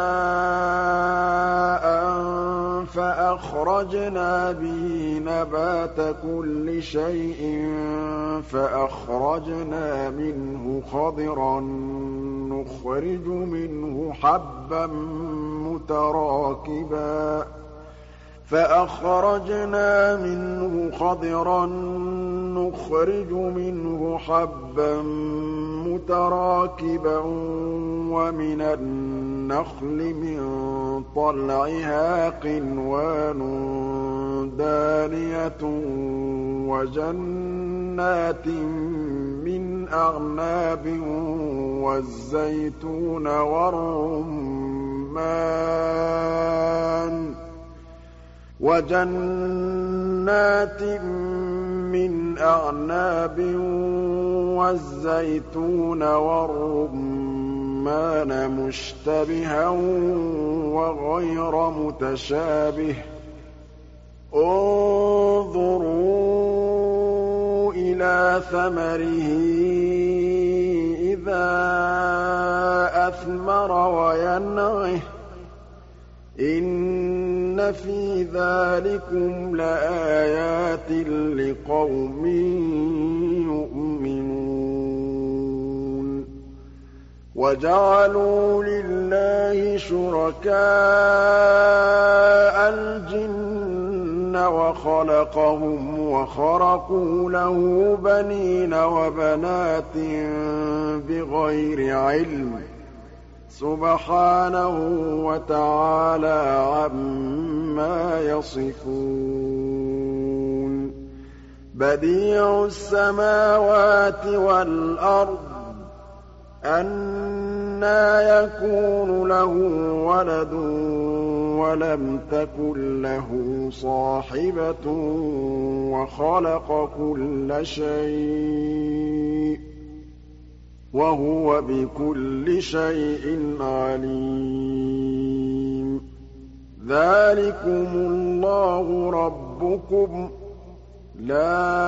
مَاءً فَأَخْرَجْنَا بِهِ نَبَاتَ كُلِّ شَيْءٍ فَأَخْرَجْنَا مِنْهُ خَضِرًا نُّخْرِجُ مِنْهُ حَبًّا مُّتَرَاكِبًا فَأَخْرَجْنَا مِنْهُ خَضِرًا نُّخْرِجُ مِنْهُ حَبًّا مُّتَرَاكِبًا وَمِنَ النَّخْلِ مِن طَلْعِهَا قِنْوَانٌ دَانِيَةٌ وَجَنَّاتٍ مِّنْ أَعْنَابٍ وَالزَّيْتُونَ وَالرُّمَّانَ وَجَنَّاتٍ مِّنْ أَعْنَابٍ وَالزَّيْتُونَ وَالرُّمَّانَ مُشْتَبِهًا وَغَيْرَ مُتَشَابِهٍ ۗ انظُرُوا إِلَىٰ ثَمَرِهِ إِذَا أَثْمَرَ وَيَنْعِهِ ۚ إِنَّ فِي ذَٰلِكُمْ لَآيَاتٍ لِّقَوْمٍ يُؤْمِنُونَ وَجَعَلُوا لِلَّهِ شُرَكَاءَ الْجِنَّ وَخَلَقَهُمْ وَخَرَقُوا لَهُ بَنِينَ وَبَنَاتٍ بِغَيْرِ عِلْمٍ ۚ سُبْحَانَهُ وَتَعَالَىٰ عَمَّا يَصِفُونَ بَدِيعُ السَّمَاوَاتِ وَالْأَرْضِ أَنَّىٰ يَكُونُ لَهُ وَلَدٌ وَلَمْ تَكُن لَّهُ صَاحِبَةٌ وَخَلَقَ كُلَّ شَيْءٍ ۖ وَهُوَ بِكُلِّ شَيْءٍ عَلِيمٌ ذَٰلِكُمُ اللَّهُ رَبُّكُمْ لَا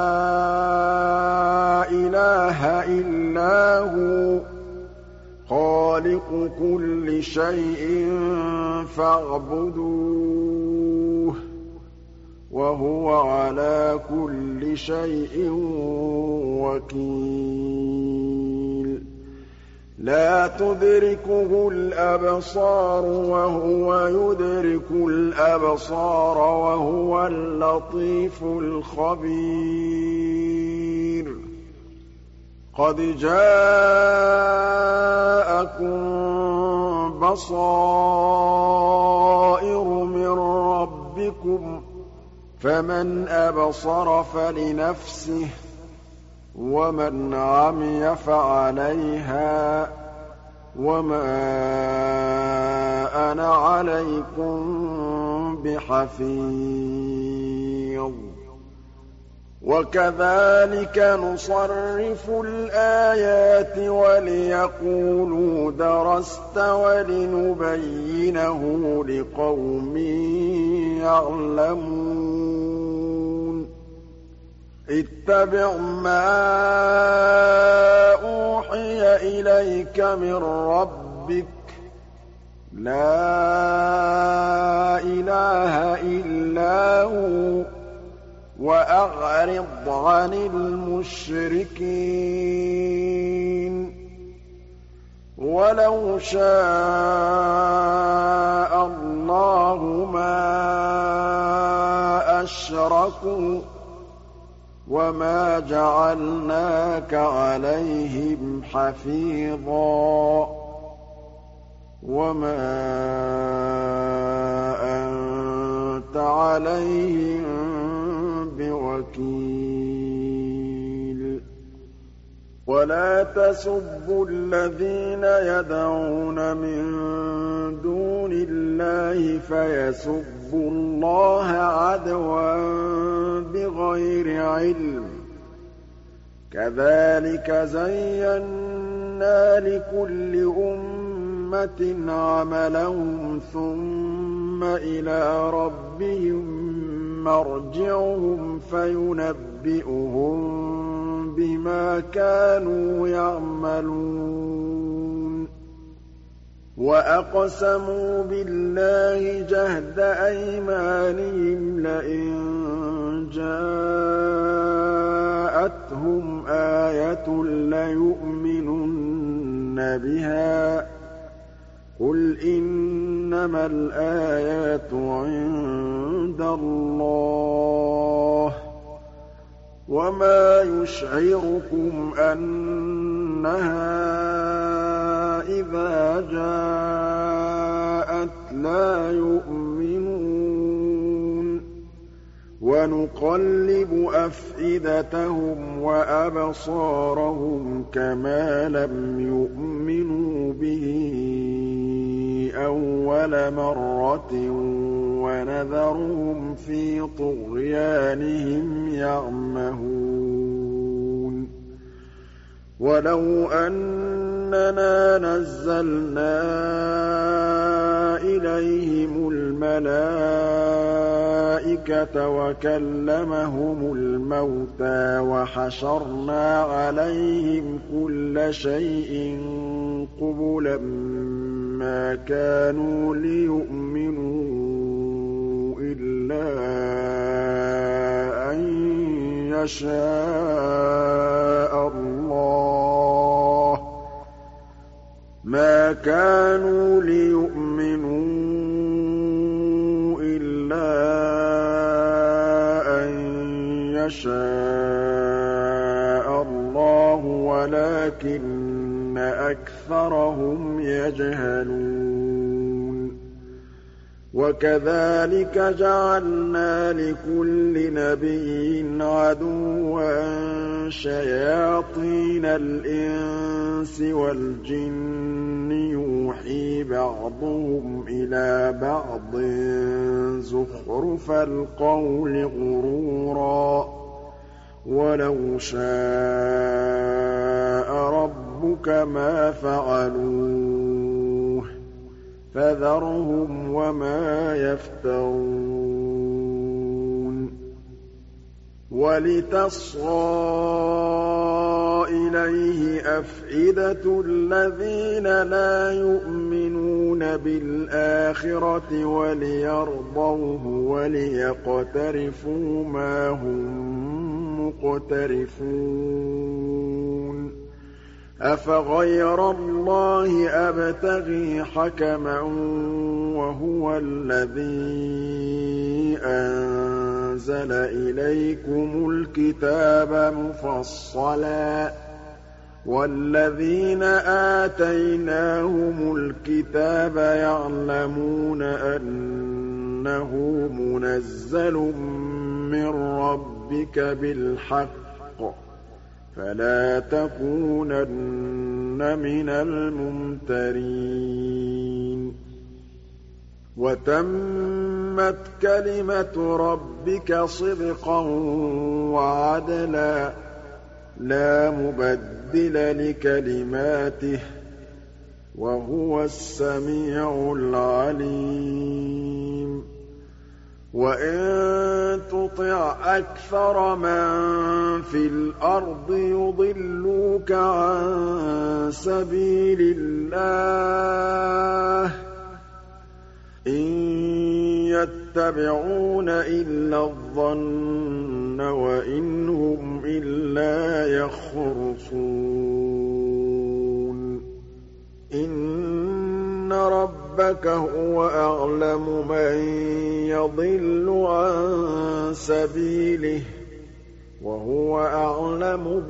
إِلَٰهَ إِلَّا هُوَ خَالِقُ كُلِّ شَيْءٍ فَاعْبُدُوهُ ۚ وَهُوَ عَلَىٰ كُلِّ شَيْءٍ وَكِيلٌ لَّا تُدْرِكُهُ الْأَبْصَارُ وَهُوَ يُدْرِكُ الْأَبْصَارَ وَهُوَ اللَّطِيفُ الْخَبِيرُ قَدْ جَاءَكُم بَصَائِرُ مِن رَّبِّكُمْ ۖ فَمَنْ أَبْصَرَ فَلِنَفْسِهِ ۖ وَمَنْ عَمِيَ فَعَلَيْهَا ۖ وَمَا أَنَا عَلَيْكُم بِحَفِيظٍ وَكَذَٰلِكَ نُصَرِّفُ الْآيَاتِ وَلِيَقُولُوا دَرَسْتَ وَلِنُبَيِّنَهُ لِقَوْمٍ يَعْلَمُونَ اتَّبِعْ مَا أُوحِيَ إِلَيْكَ مِن رَّبِّكَ ۖ لَا إِلَٰهَ إِلَّا هُوَ ۖ وَأَعْرِضْ عَنِ الْمُشْرِكِينَ وَلَوْ شَاءَ اللَّهُ مَا أَشْرَكُوا ۗ وَمَا جَعَلْنَاكَ عَلَيْهِمْ حَفِيظًا وَمَا أَنتَ عَلَيْهِم بِوَكِيلٍ وَلَا تَسُبُّوا الَّذِينَ يَدْعُونَ مِن دُونِ اللَّهِ فَيَسُبُّوا اللَّهَ عَدْوًا بِغَيْرِ عِلْمٍ ۗ كَذَٰلِكَ زَيَّنَّا لِكُلِّ أُمَّةٍ عَمَلَهُمْ ثُمَّ إِلَىٰ رَبِّهِم مَّرْجِعُهُمْ فَيُنَبِّئُهُم بِمَا كَانُوا يَعْمَلُونَ وَأَقْسَمُوا بِاللَّهِ جَهْدَ أَيْمَانِهِمْ لَئِن جَاءَتْهُمْ آيَةٌ لَّيُؤْمِنُنَّ بِهَا ۚ قُلْ إِنَّمَا الْآيَاتُ عِندَ اللَّهِ ۖ وَمَا يُشْعِرُكُمْ أَنَّهَا إِذَا جَاءَتْ لَا يُؤْمِنُونَ وَنُقَلِّبُ أَفْئِدَتَهُمْ وَأَبْصَارَهُمْ كَمَا لَمْ يُؤْمِنُوا بِهِ أَوَّلَ مَرَّةٍ وَنَذَرُهُمْ فِي طُغْيَانِهِمْ يَعْمَهُونَ وَلَوْ أَنَّنَا نَزَّلْنَا إِلَيْهِمُ الْمَلَائِكَةَ وَكَلَّمَهُمُ الْمَوْتَىٰ وَحَشَرْنَا عَلَيْهِمْ كُلَّ شَيْءٍ قُبُلًا مَّا كَانُوا لِيُؤْمِنُوا إِلَّا أَن يَشَاءَ اللَّهُ ۚ مَا كَانُوا لِيُؤْمِنُوا إِلَّا أَن يَشَاءَ اللَّهُ وَلَٰكِنَّ أَكْثَرَهُمْ يَجْهَلُونَ وَكَذَٰلِكَ جَعَلْنَا لِكُلِّ نَبِيٍّ عَدُوًّا شَيَاطِينَ الْإِنسِ وَالْجِنِّ يُوحِي بَعْضُهُمْ إِلَىٰ بَعْضٍ زُخْرُفَ الْقَوْلِ غُرُورًا ۚ وَلَوْ شَاءَ رَبُّكَ مَا فَعَلُوهُ ۖ فَذَرْهُمْ وَمَا يَفْتَرُونَ وَلِتَصْغَىٰ إِلَيْهِ أَفْئِدَةُ الَّذِينَ لَا يُؤْمِنُونَ بِالْآخِرَةِ وَلِيَرْضَوْهُ وَلِيَقْتَرِفُوا مَا هُم مُّقْتَرِفُونَ أَفَغَيْرَ اللَّهِ أَبْتَغِي حَكَمًا وَهُوَ الَّذِي أَنزَلَ إِلَيْكُمُ الْكِتَابَ مُفَصَّلًا ۚ وَالَّذِينَ آتَيْنَاهُمُ الْكِتَابَ يَعْلَمُونَ أَنَّهُ مُنَزَّلٌ مِّن رَّبِّكَ بِالْحَقِّ ۖ فَلَا تَكُونَنَّ مِنَ الْمُمْتَرِينَ وَتَمَّتْ كَلِمَةُ رَبِّكَ صِدْقًا وَعَدْلًا ۚ لَّا مُبَدِّلَ لِكَلِمَاتِهِ ۚ وَهُوَ السَّمِيعُ الْعَلِيمُ وَإِن تُطِعْ أَكْثَرَ مَن فِي الْأَرْضِ يُضِلُّوكَ عَن سَبِيلِ اللَّهِ ۚ إِن يَتَّبِعُونَ إِلَّا الظَّنَّ وَإِنْ هُمْ إِلَّا يَخْرُصُونَ إِنَّ رَبَّكَ هُوَ أَعْلَمُ مَن يَضِلُّ عَن سَبِيلِهِ ۖ وَهُوَ أَعْلَمُ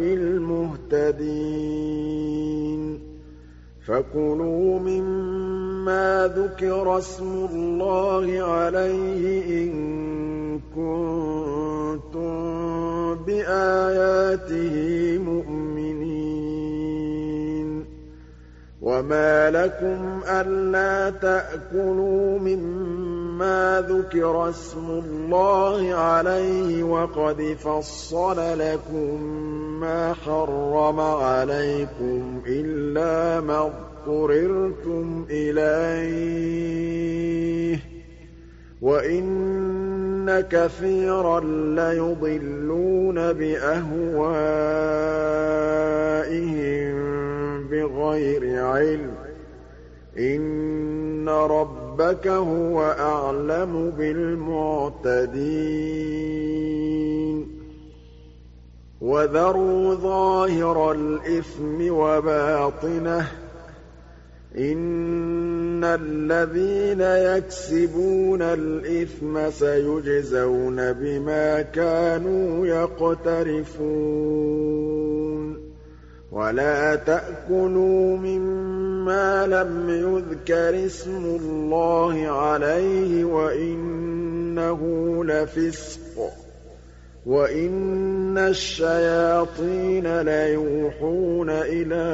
بِالْمُهْتَدِينَ فَكُلُوا مِمَّا ذُكِرَ اسْمُ اللَّهِ عَلَيْهِ إِن كُنتُم بِآيَاتِهِ مُؤْمِنِينَ وَمَا لَكُمْ أَلَّا تَأْكُلُوا مِمَّا ذُكِرَ اسْمُ اللَّهِ عَلَيْهِ وَقَدْ فَصَّلَ لَكُم مَّا حَرَّمَ عَلَيْكُمْ إِلَّا مَا اضْطُرِرْتُمْ إِلَيْهِ ۗ وَإِنَّ كَثِيرًا لَّيُضِلُّونَ بِأَهْوَائِهِم بِغَيْرِ عِلْمٍ ۗ إِنَّ رَبَّكَ هُوَ أَعْلَمُ بِالْمُعْتَدِينَ وَذَرُوا ظَاهِرَ الْإِثْمِ وَبَاطِنَهُ ۚ إِنَّ الَّذِينَ يَكْسِبُونَ الْإِثْمَ سَيُجْزَوْنَ بِمَا كَانُوا يَقْتَرِفُونَ وَلَا تَأْكُلُوا مِمَّا لَمْ يُذْكَرِ اسْمُ اللَّهِ عَلَيْهِ وَإِنَّهُ لَفِسْقٌ ۗ وَإِنَّ الشَّيَاطِينَ لَيُوحُونَ إِلَىٰ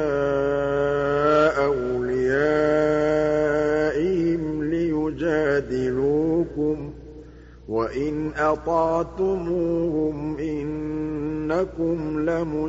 أَوْلِيَائِهِمْ لِيُجَادِلُوكُمْ ۖ وَإِنْ أَطَعْتُمُوهُمْ إِنَّكُمْ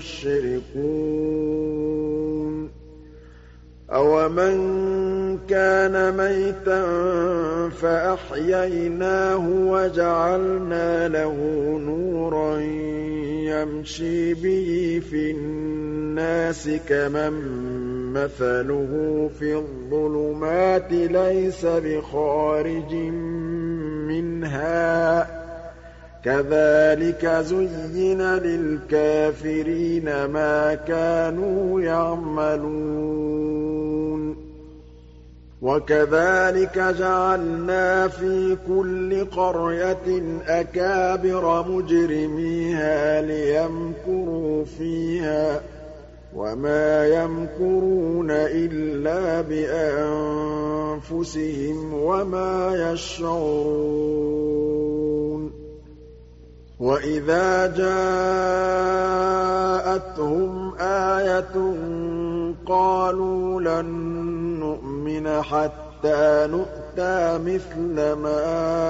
لَمُشْرِكُونَ أَوَمَن كَانَ مَيْتًا فَأَحْيَيْنَاهُ وَجَعَلْنَا لَهُ نُورًا يَمْشِي بِهِ فِي النَّاسِ كَمَن مَّثَلُهُ فِي الظُّلُمَاتِ لَيْسَ بِخَارِجٍ مِّنْهَا ۚ كَذَٰلِكَ زُيِّنَ لِلْكَافِرِينَ مَا كَانُوا يَعْمَلُونَ وَكَذَٰلِكَ جَعَلْنَا فِي كُلِّ قَرْيَةٍ أَكَابِرَ مُجْرِمِيهَا لِيَمْكُرُوا فِيهَا ۖ وَمَا يَمْكُرُونَ إِلَّا بِأَنفُسِهِمْ وَمَا يَشْعُرُونَ وَإِذَا جَاءَتْهُمْ آيَةٌ قَالُوا لَن نُّؤْمِنَ حَتَّىٰ نُؤْتَىٰ مِثْلَ مَا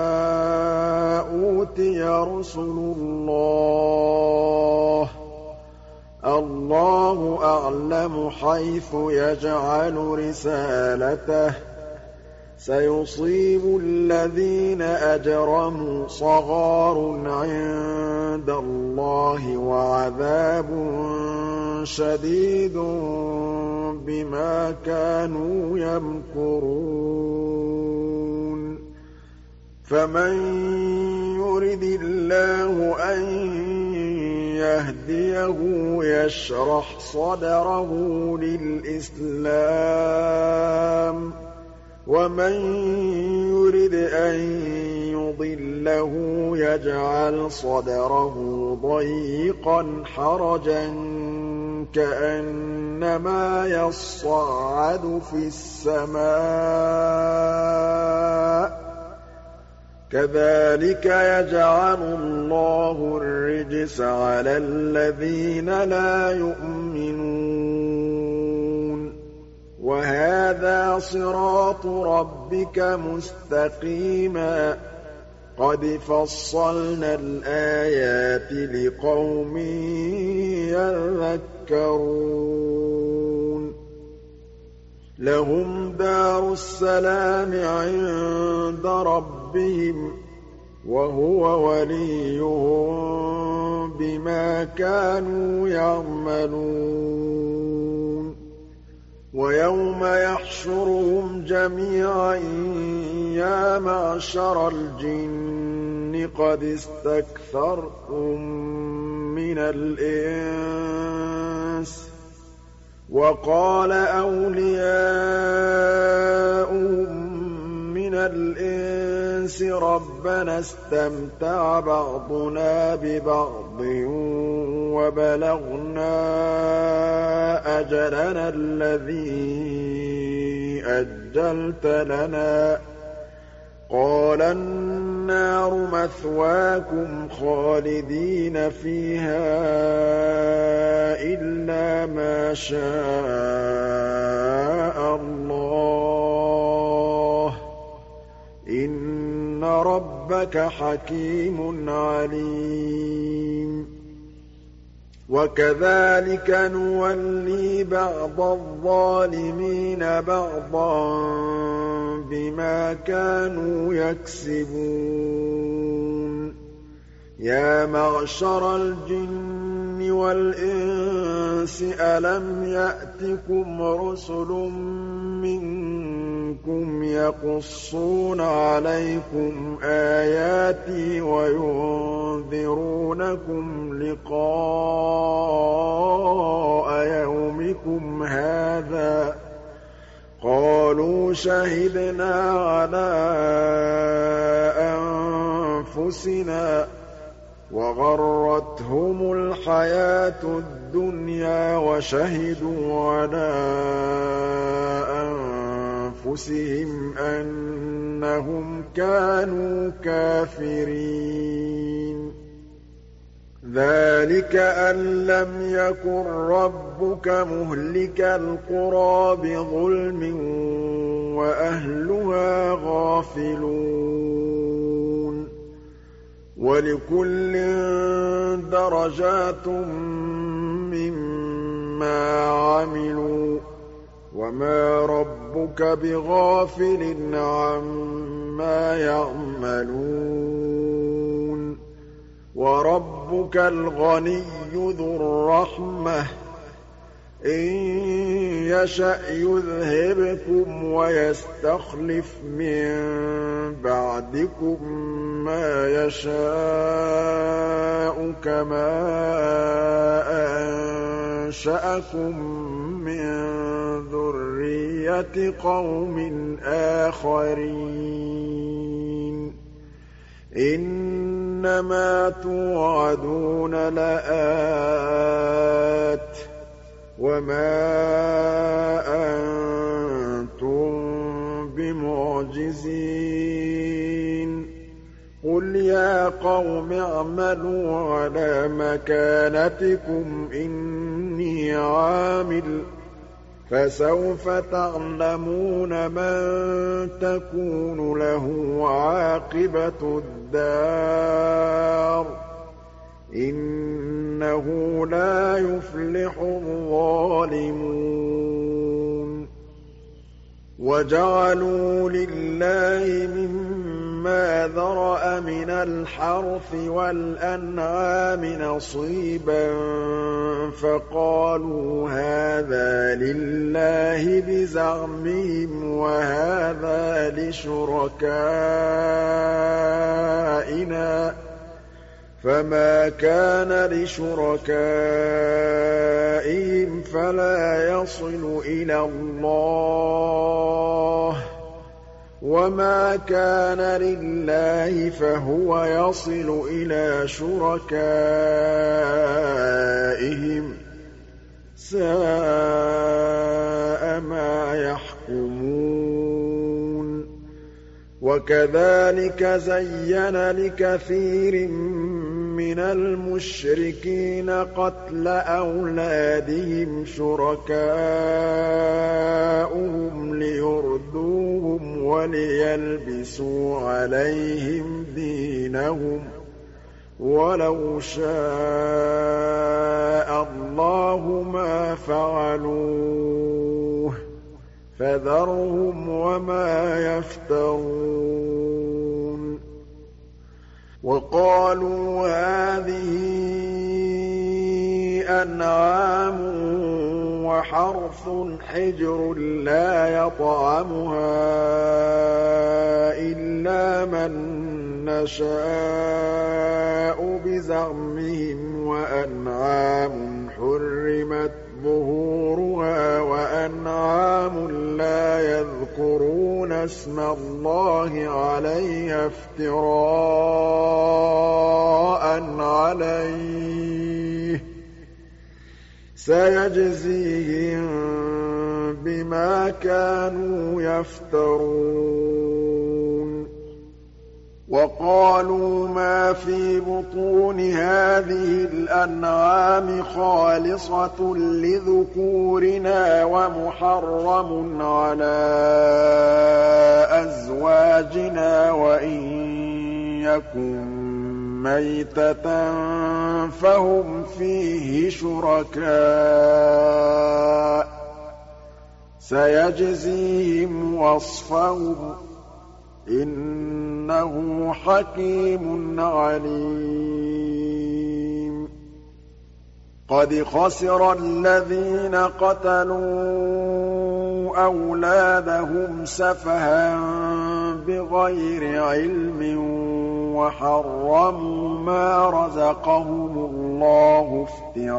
أُوتِيَ رُسُلُ اللَّهِ ۘ اللَّهُ أَعْلَمُ حَيْثُ يَجْعَلُ رِسَالَتَهُ ۗ سَيُصِيبُ الَّذِينَ أَجْرَمُوا صَغَارٌ عِندَ اللَّهِ وَعَذَابٌ شَدِيدٌ بِمَا كَانُوا يَمْكُرُونَ فَمَن يُرِدِ اللَّهُ أَن يَهْدِيَهُ يَشْرَحْ صَدْرَهُ لِلْإِسْلَامِ ۖ وَمَن يُرِدْ أَن يُضِلَّهُ يَجْعَلْ صَدْرَهُ ضَيِّقًا حَرَجًا كَأَنَّمَا يَصَّعَّدُ فِي السَّمَاءِ ۚ كَذَٰلِكَ يَجْعَلُ اللَّهُ الرِّجْسَ عَلَى الَّذِينَ لَا يُؤْمِنُونَ وَهَٰذَا صِرَاطُ رَبِّكَ مُسْتَقِيمًا ۗ قَدْ فَصَّلْنَا الْآيَاتِ لِقَوْمٍ يَذَّكَّرُونَ لَهُمْ دَارُ السَّلَامِ عِندَ رَبِّهِمْ ۖ وَهُوَ وَلِيُّهُم بِمَا كَانُوا يَعْمَلُونَ وَيَوْمَ يَحْشُرُهُمْ جَمِيعًا يَا مَعْشَرَ الْجِنِّ قَدِ اسْتَكْثَرْتُم مِّنَ الْإِنسِ ۖ وَقَالَ أَوْلِيَاؤُهُم مِّنَ الْإِنسِ رَبَّنَا اسْتَمْتَعَ بَعْضُنَا بِبَعْضٍ وَبَلَغْنَا أَجَلَنَا الَّذِي أَجَّلْتَ لَنَا ۚ قَالَ النَّارُ مَثْوَاكُمْ خَالِدِينَ فِيهَا إِلَّا مَا شَاءَ اللَّهُ ۗ إِنَّ رَبَّكَ حَكِيمٌ عَلِيمٌ وَكَذَٰلِكَ نُوَلِّي بَعْضَ الظَّالِمِينَ بَعْضًا بِمَا كَانُوا يَكْسِبُونَ يَا مَعْشَرَ الْجِنِّ وَالْإِنسِ أَلَمْ يَأْتِكُمْ رُسُلٌ مِّنكُمْ يَقُصُّونَ عَلَيْكُمْ آيَاتِي وَيُنذِرُونَكُمْ لِقَاءَ يَوْمِكُمْ هَٰذَا ۚ قَالُوا شَهِدْنَا عَلَىٰ أَنفُسِنَا ۖ وَغَرَّتْهُمُ الْحَيَاةُ الدُّنْيَا وَشَهِدُوا عَلَىٰ أَنفُسِهِمْ أَنَّهُمْ كَانُوا كَافِرِينَ ذَٰلِكَ أَن لَّمْ يَكُن رَّبُّكَ مُهْلِكَ الْقُرَىٰ بِظُلْمٍ وَأَهْلُهَا غَافِلُونَ وَلِكُلٍّ دَرَجَاتٌ مِّمَّا عَمِلُوا ۚ وَمَا رَبُّكَ بِغَافِلٍ عَمَّا يَعْمَلُونَ وَرَبُّكَ الْغَنِيُّ ذُو الرَّحْمَةِ ۚ إِن يَشَأْ يُذْهِبْكُمْ وَيَسْتَخْلِفْ مِن بَعْدِكُم مَّا يَشَاءُ كَمَا أَنشَأَكُم مِّن ذُرِّيَّةِ قَوْمٍ آخَرِينَ إِنَّمَا تُوعَدُونَ لَآتٍ ۖ وَمَا أَنتُم بِمُعْجِزِينَ قُلْ يَا قَوْمِ اعْمَلُوا عَلَىٰ مَكَانَتِكُمْ إِنِّي عَامِلٌ ۖ فَسَوْفَ تَعْلَمُونَ مَن تَكُونُ لَهُ عَاقِبَةُ الدَّارِ ۗ إِنَّهُ لَا يُفْلِحُ الظَّالِمُونَ وَجَعَلُوا لِلَّهِ مِمَّا ذَرَأَ مِنَ الْحَرْثِ وَالْأَنْعَامِ نَصِيبًا فَقَالُوا هَٰذَا لِلَّهِ بِزَعْمِهِمْ وَهَٰذَا لِشُرَكَائِنَا ۖ فَمَا كَانَ لِشُرَكَائِهِمْ فَلَا يَصِلُ إِلَى اللَّهِ ۖ وَمَا كَانَ لِلَّهِ فَهُوَ يَصِلُ إِلَىٰ شُرَكَائِهِمْ ۗ سَاءَ مَا يَحْكُمُونَ وَكَذَٰلِكَ زَيَّنَ لِكَثِيرٍ مِّنَ الْمُشْرِكِينَ قَتْلَ أَوْلَادِهِمْ شُرَكَاؤُهُمْ لِيُرْدُوهُمْ وَلِيَلْبِسُوا عَلَيْهِمْ دِينَهُمْ ۖ وَلَوْ شَاءَ اللَّهُ مَا فَعَلُوهُ ۖ فَذَرْهُمْ وَمَا يَفْتَرُونَ وَقَالُوا هَٰذِهِ أَنْعَامٌ وَحَرْثٌ حِجْرٌ لَّا يَطْعَمُهَا إِلَّا مَن نَّشَاءُ بِزَعْمِهِمْ وَأَنْعَامٌ حُرِّمَتْ ظُهُورُهَا وَأَنْعَامٌ لَّا يَذْكُرُونَ اسْمَ اللَّهِ عَلَيْهَا افْتِرَاءً عَلَيْهِ ۚ سَيَجْزِيهِم بِمَا كَانُوا يَفْتَرُونَ وَقَالُوا مَا فِي بُطُونِ هَٰذِهِ الْأَنْعَامِ خَالِصَةٌ لِّذُكُورِنَا وَمُحَرَّمٌ عَلَىٰ أَزْوَاجِنَا وَإِن يَكُن مَّيْتَةً فَهُمْ فِيهِ شُرَكَاءُ ۚ سَيَجْزِيهِمْ وَصْفَهُمْ ۚ إِنَّهُ حَكِيمٌ عَلِيمٌ قَدْ خَسِرَ الَّذِينَ قَتَلُوا أَوْلَادَهُمْ سَفَهًا بِغَيْرِ عِلْمٍ وَحَرَّمُوا مَا رَزَقَهُمُ اللَّهُ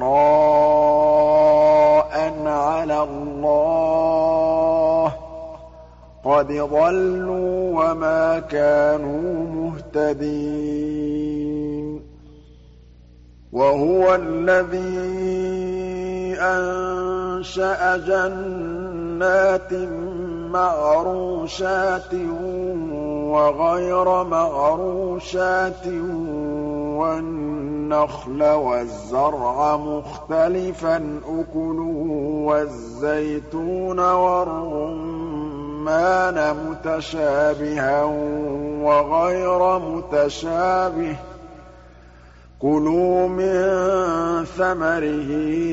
افْتِرَاءً عَلَى اللَّهِ ۚ قَدْ ضَلُّوا وَمَا كَانُوا مُهْتَدِينَ وَهُوَ الَّذِي أَنشَأَ جَنَّاتٍ مَّعْرُوشَاتٍ وَغَيْرَ مَعْرُوشَاتٍ وَالنَّخْلَ وَالزَّرْعَ مُخْتَلِفًا أُكُلُهُ وَالزَّيْتُونَ وَالرُّمَّانَ مُتَشَابِهًا وَغَيْرَ مُتَشَابِهٍ ۚ كُلُوا مِن ثَمَرِهِ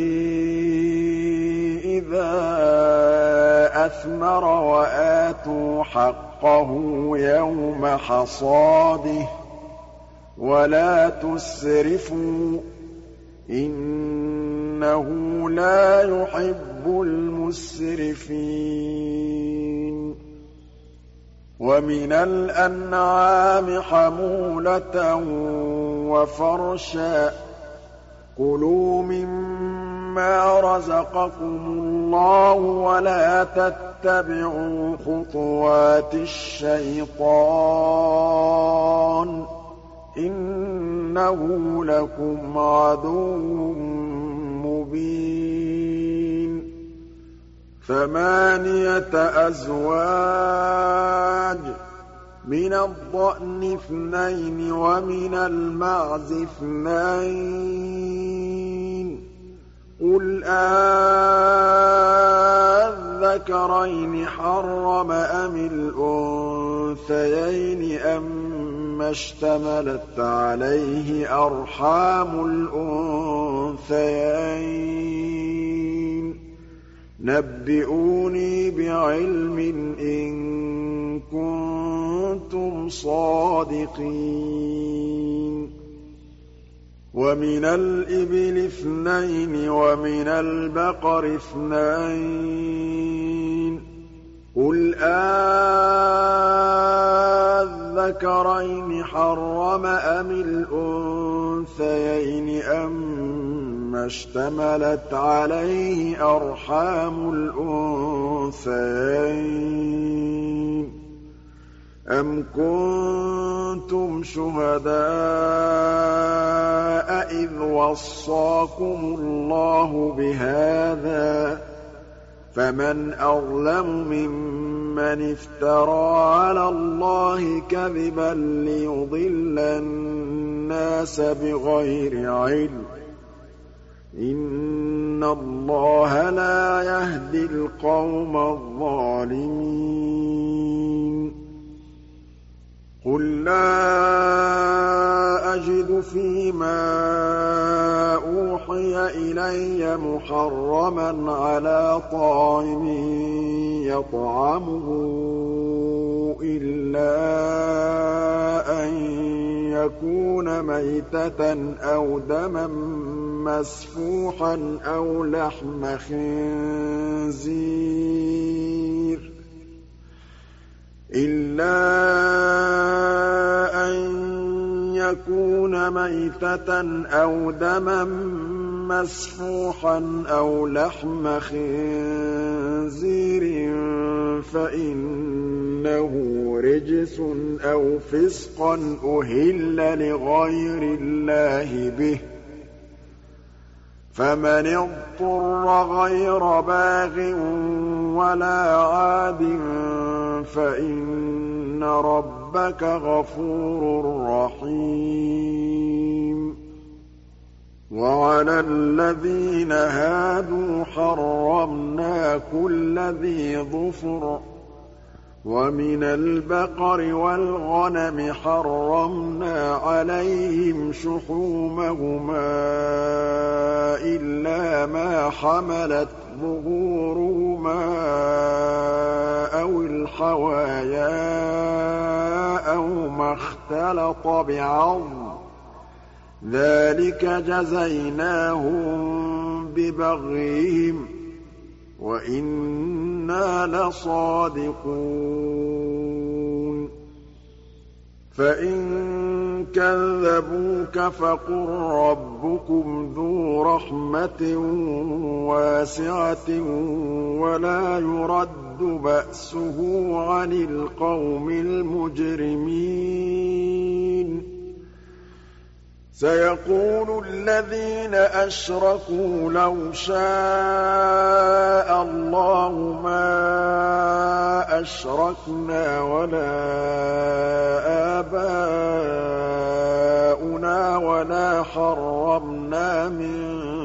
إِذَا أَثْمَرَ وَآتُوا حَقَّهُ يَوْمَ حَصَادِهِ ۖ وَلَا تُسْرِفُوا ۚ إِنَّهُ لَا يُحِبُّ الْمُسْرِفِينَ وَمِنَ الْأَنْعَامِ حَمُولَةً وَفَرْشًا ۚ كُلُوا مِمَّا رَزَقَكُمُ اللَّهُ وَلَا تَتَّبِعُوا خُطُوَاتِ الشَّيْطَانِ ۚ إِنَّهُ لَكُمْ عَدُوٌّ مُّبِينٌ ثمانية أزواج من الضأن اثنين ومن المعز اثنين قل أَذَّكَرَيْنِ حَرَّمَ أَمِ الْأُنثَيَيْنِ أَمَّا اشْتَمَلَتْ عَلَيْهِ أَرْحَامُ الْأُنثَيَيْنِ نَبِّئُونِي بِعِلْمٍ إِن كُنتُمْ صَادِقِينَ وَمِنَ الْإِبِلِ اثْنَيْنِ وَمِنَ الْبَقَرِ اثْنَيْنِ قُلْ أَذَّكَرَيْنِ حَرَّمَ أَمِ الْأُنثَيَيْنِ أَمَّا اشْتَمَلَتْ عَلَيْهِ أَرْحَامُ الْأُنثَيَيْنِ أَمْ كُنتُمْ شُهَدَاءَ إِذْ وَصَّاكُمُ اللَّهُ بِهَٰذَا ۚ فَمَنْ أَظْلَمُ مِمَّنِ افْتَرَىٰ عَلَى اللَّهِ كَذِبًا لِّيُضِلَّ النَّاسَ بِغَيْرِ عِلْمٍ ۗ إِنَّ اللَّهَ لَا يَهْدِي الْقَوْمَ الظَّالِمِينَ قُل لَّا أَجِدُ فِيمَا أُوحِيَ إِلَيَّ مُحَرَّمًا عَلَىٰ طَاعِمٍ يَطْعَمُهُ إِلَّا أَن يَكُونَ مَيْتَةً أَوْ دَمًا مَّسْفُوحًا أَوْ لَحْمَ خِنزِيرٍ إِلَّا أَن يَكُونَ مَيْتَةً أَوْ دَمًا مَّسْفُوحًا أَوْ لَحْمَ خِنزِيرٍ فَإِنَّهُ رِجْسٌ أَوْ فِسْقًا أُهِلَّ لِغَيْرِ اللَّهِ بِهِ ۚ فَمَنِ اضْطُرَّ غَيْرَ بَاغٍ وَلَا عَادٍ فَإِنَّ رَبَّكَ غَفُورٌ رَّحِيمٌ وَعَلَى الَّذِينَ هَادُوا حَرَّمْنَا كُلَّ ذِي ظُفُرٍ ۖ وَمِنَ الْبَقَرِ وَالْغَنَمِ حَرَّمْنَا عَلَيْهِمْ شُحُومَهُمَا إِلَّا مَا حَمَلَتْ ظُهُورُهُمَا أَوِ الْحَوَايَا أَوْ مَا اخْتَلَطَ بِعَظْمٍ ۚ ذَٰلِكَ جَزَيْنَاهُم بِبَغْيِهِمْ ۖ وَإِنَّا لَصَادِقُونَ فَإِن كَذَّبُوكَ فَقُل رَّبُّكُمْ ذُو رَحْمَةٍ وَاسِعَةٍ وَلَا يُرَدُّ بَأْسُهُ عَنِ الْقَوْمِ الْمُجْرِمِينَ سَيَقُولُ الَّذِينَ أَشْرَكُوا لَوْ شَاءَ اللَّهُ مَا أَشْرَكْنَا وَلَا آبَاؤُنَا وَلَا حَرَّمْنَا مِن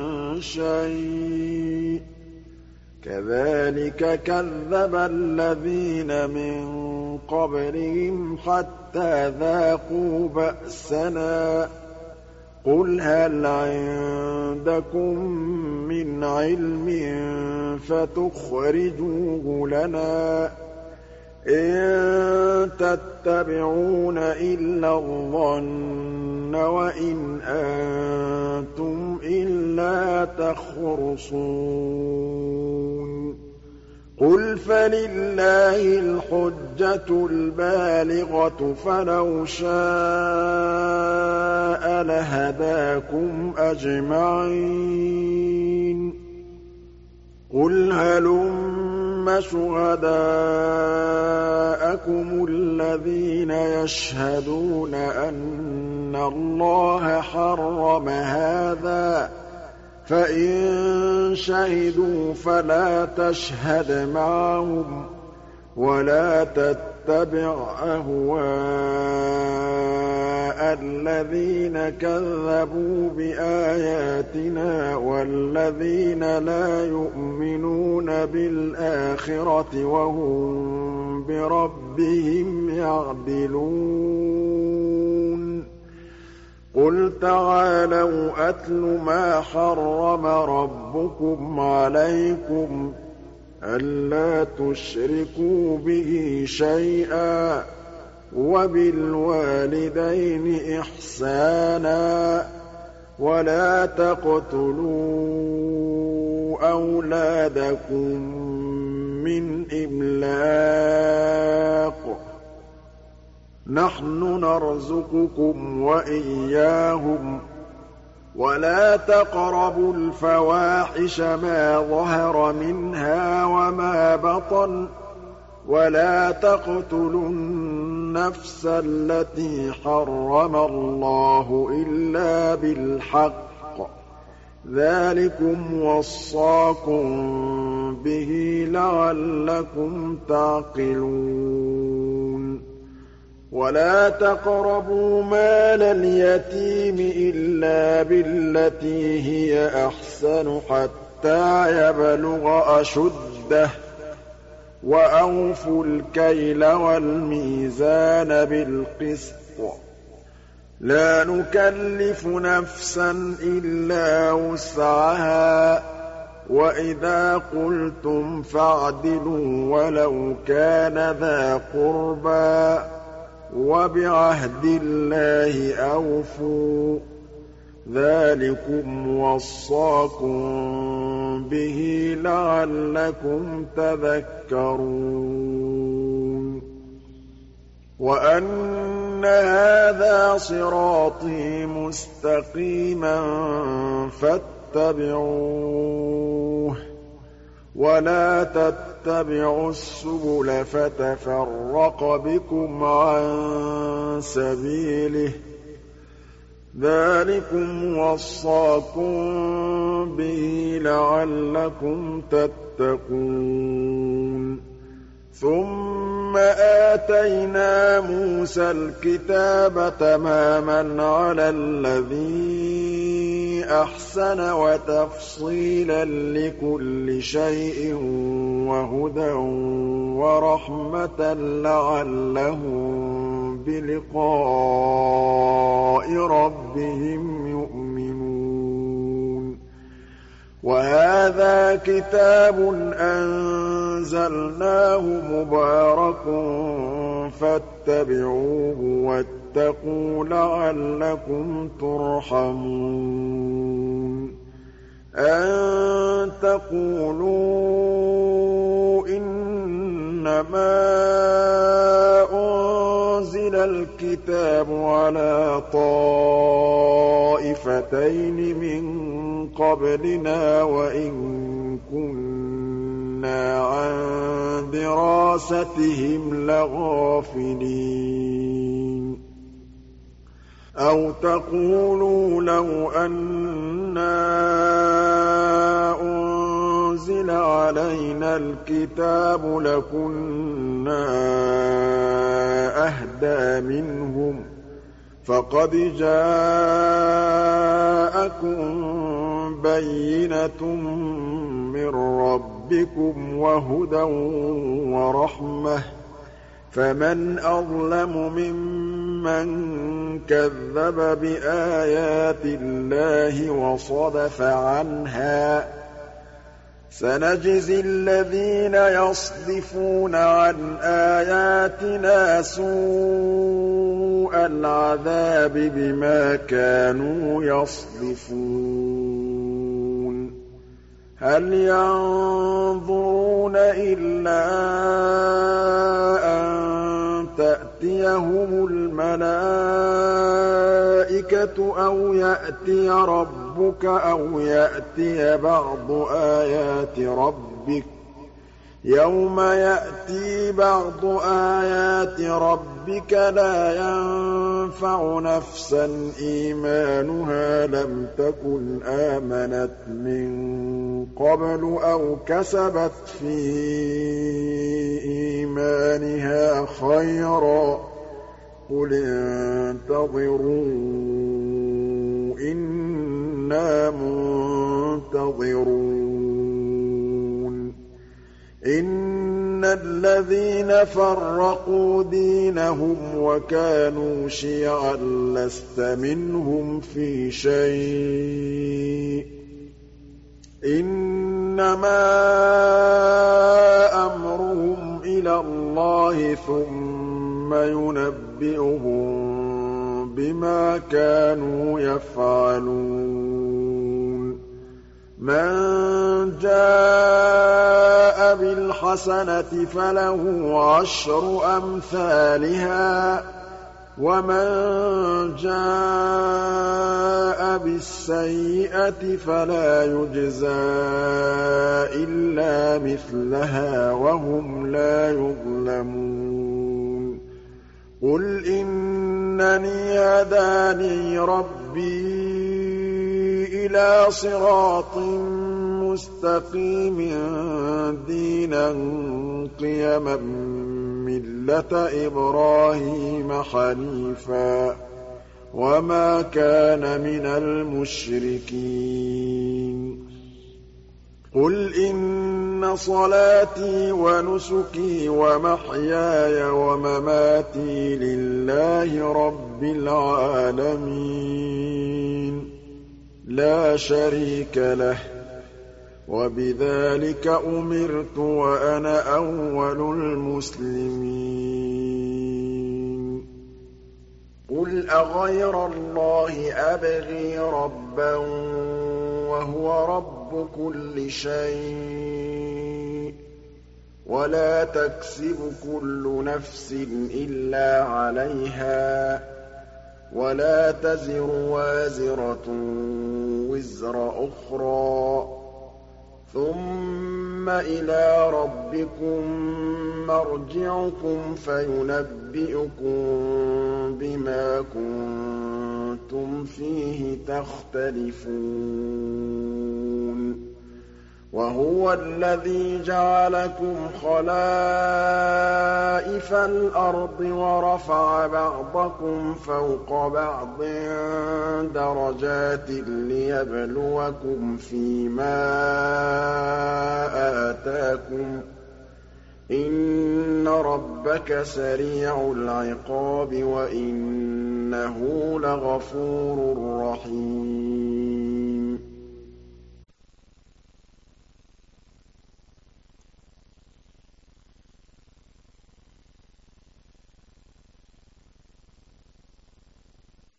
شَيْءٍ ۚ كَذَٰلِكَ كَذَّبَ الَّذِينَ مِن قَبْلِهِمْ حَتَّىٰ ذَاقُوا بَأْسَنَا ۗ قُلْ هَلْ عِندَكُم مِّنْ عِلْمٍ فَتُخْرِجُوهُ لَنَا ۖ إِن تَتَّبِعُونَ إِلَّا الظَّنَّ وَإِنْ أَنتُمْ إِلَّا تَخْرُصُونَ قُلْ فَلِلَّهِ الْحُجَّةُ الْبَالِغَةُ فَلَوْ شَاءَ لَهَدَاكُمْ أَجْمَعِينَ قُلْ هَلُمَّ شُهَدَاءَكُمُ الَّذِينَ يَشْهَدُونَ أَنَّ اللَّهَ حَرَّمَ هَٰذَا ۖ فإن شهدوا فلا تشهد معهم ولا تتبع أهواء الذين كذبوا بآياتنا والذين لا يؤمنون بالآخرة وهم بربهم يعدلون قل تعالوا أتل ما حرم ربكم عليكم ألا تشركوا به شيئا وبالوالدين إحسانا ولا تقتلوا أولادكم من إملاق نحن نرزقكم وإياهم ولا تقربوا الفواحش ما ظهر منها وما بطن ولا تقتلوا النفس التي حرم الله إلا بالحق ذلكم وصاكم به لعلكم تعقلون ولا تقربوا مال اليتيم إلا بالتي هي أحسن حتى يبلغ أشده وأوفوا الكيل والميزان بالقسط لا نكلف نفسا إلا وسعها وإذا قلتم فاعدلوا ولو كان ذا قربى وبعهد الله أوفوا ذلكم وصاكم به لعلكم تذكرون وأن هذا صراطي مستقيما فاتبعوه ولا تتبعوا السبل فتفرق بكم عن سبيله ذلكم وصاكم به لعلكم تتقون ثم آتينا موسى الكتاب تماما على الذي أحسن وتفصيلا لكل شيء وهدى ورحمة لعلهم بلقاء ربهم يؤمنون وهذا كتاب أنزلناه مبارك فاتبعوه واتقوا لعلكم ترحمون أن تقولوا إنما أنزل الكتاب على طائفتين من قبلنا وإن كنا عن دراستهم لغافلين أو تقولوا لو أنا أنزل علينا الكتاب لكنا أهدى منهم فقد جاءكم بينة من ربكم وهدى ورحمة فمن أظلم ممن كذب بآيات الله وصدف عنها سنجزي الذين يصدفون عن آياتنا سوء العذاب بما كانوا يصدفون هل ينظرون إلا أن تأتيهم الملائكة أو يأتي ربك أو يأتي بعض آيات ربك يوم يأتي بعض آيات ربك لا ينفع يَنفَعُ نَفْسًا إِيمَانُهَا لَمْ تَكُنْ آمَنَتْ مِن قَبْلُ أَوْ كَسَبَتْ فِي إِيمَانِهَا خَيْرًا ۗ قُلِ انتَظِرُوا إِنَّا مُنتَظِرُونَ إِنَّ الَّذِينَ فَرَّقُوا دِينَهُمْ وَكَانُوا شِيَعًا لَّسْتَ مِنْهُمْ فِي شَيْءٍ ۚ إِنَّمَا أَمْرُهُمْ إِلَى اللَّهِ ثُمَّ يُنَبِّئُهُم بِمَا كَانُوا يَفْعَلُونَ مَن جَاءَ بِالْحَسَنَةِ فَلَهُ عَشْرُ أَمْثَالِهَا ۖ وَمَن جَاءَ بِالسَّيِّئَةِ فَلَا يُجْزَىٰ إِلَّا مِثْلَهَا وَهُمْ لَا يُظْلَمُونَ قُلْ إِنَّنِي هَدَانِي رَبِّي إِلَىٰ صِرَاطٍ مُّسْتَقِيمٍ دِينًا قِيَمًا مِّلَّةَ إِبْرَاهِيمَ حَنِيفًا ۖ وَمَا كَانَ مِنَ الْمُشْرِكِينَ قُلْ إِنَّ صَلَاتِي وَنُسُكِي وَمَحْيَايَ وَمَمَاتِي لِلَّهِ رَبِّ الْعَالَمِينَ لَا شَرِيكَ لَهُ ۖ وَبِذَٰلِكَ أُمِرْتُ وَأَنَا أَوَّلُ الْمُسْلِمِينَ قُلْ أَغَيْرَ اللَّهِ أَبْغِي رَبًّا وَهُوَ رَبُّ كُلِّ شَيْءٍ ۖ وَلَا تَكْسِبُ كُلُّ نَفْسٍ إِلَّا عَلَيْهَا ۖ وَلَا تَزِرُ وَازِرَةٌ وِزْرَ أُخْرَىٰ ۗ ثُمَّ إِلَىٰ رَبِّكُم مَّرْجِعُكُمْ فَيُنَبِّئُكُم بِمَا كُنتُمْ فِيهِ تَخْتَلِفُونَ وَهُوَ الَّذِي جَعَلَكُمْ خَلَائِفَ الْأَرْضِ وَرَفَعَ بَعْضَكُمْ فَوْقَ بَعْضٍ دَرَجَاتٍ لِّيَبْلُوَكُمْ فِيمَا آتَاكُمْ ۗ إِنَّ رَبَّكَ سَرِيعُ الْعِقَابِ وَإِنَّهُ لَغَفُورٌ رَّحِيمٌ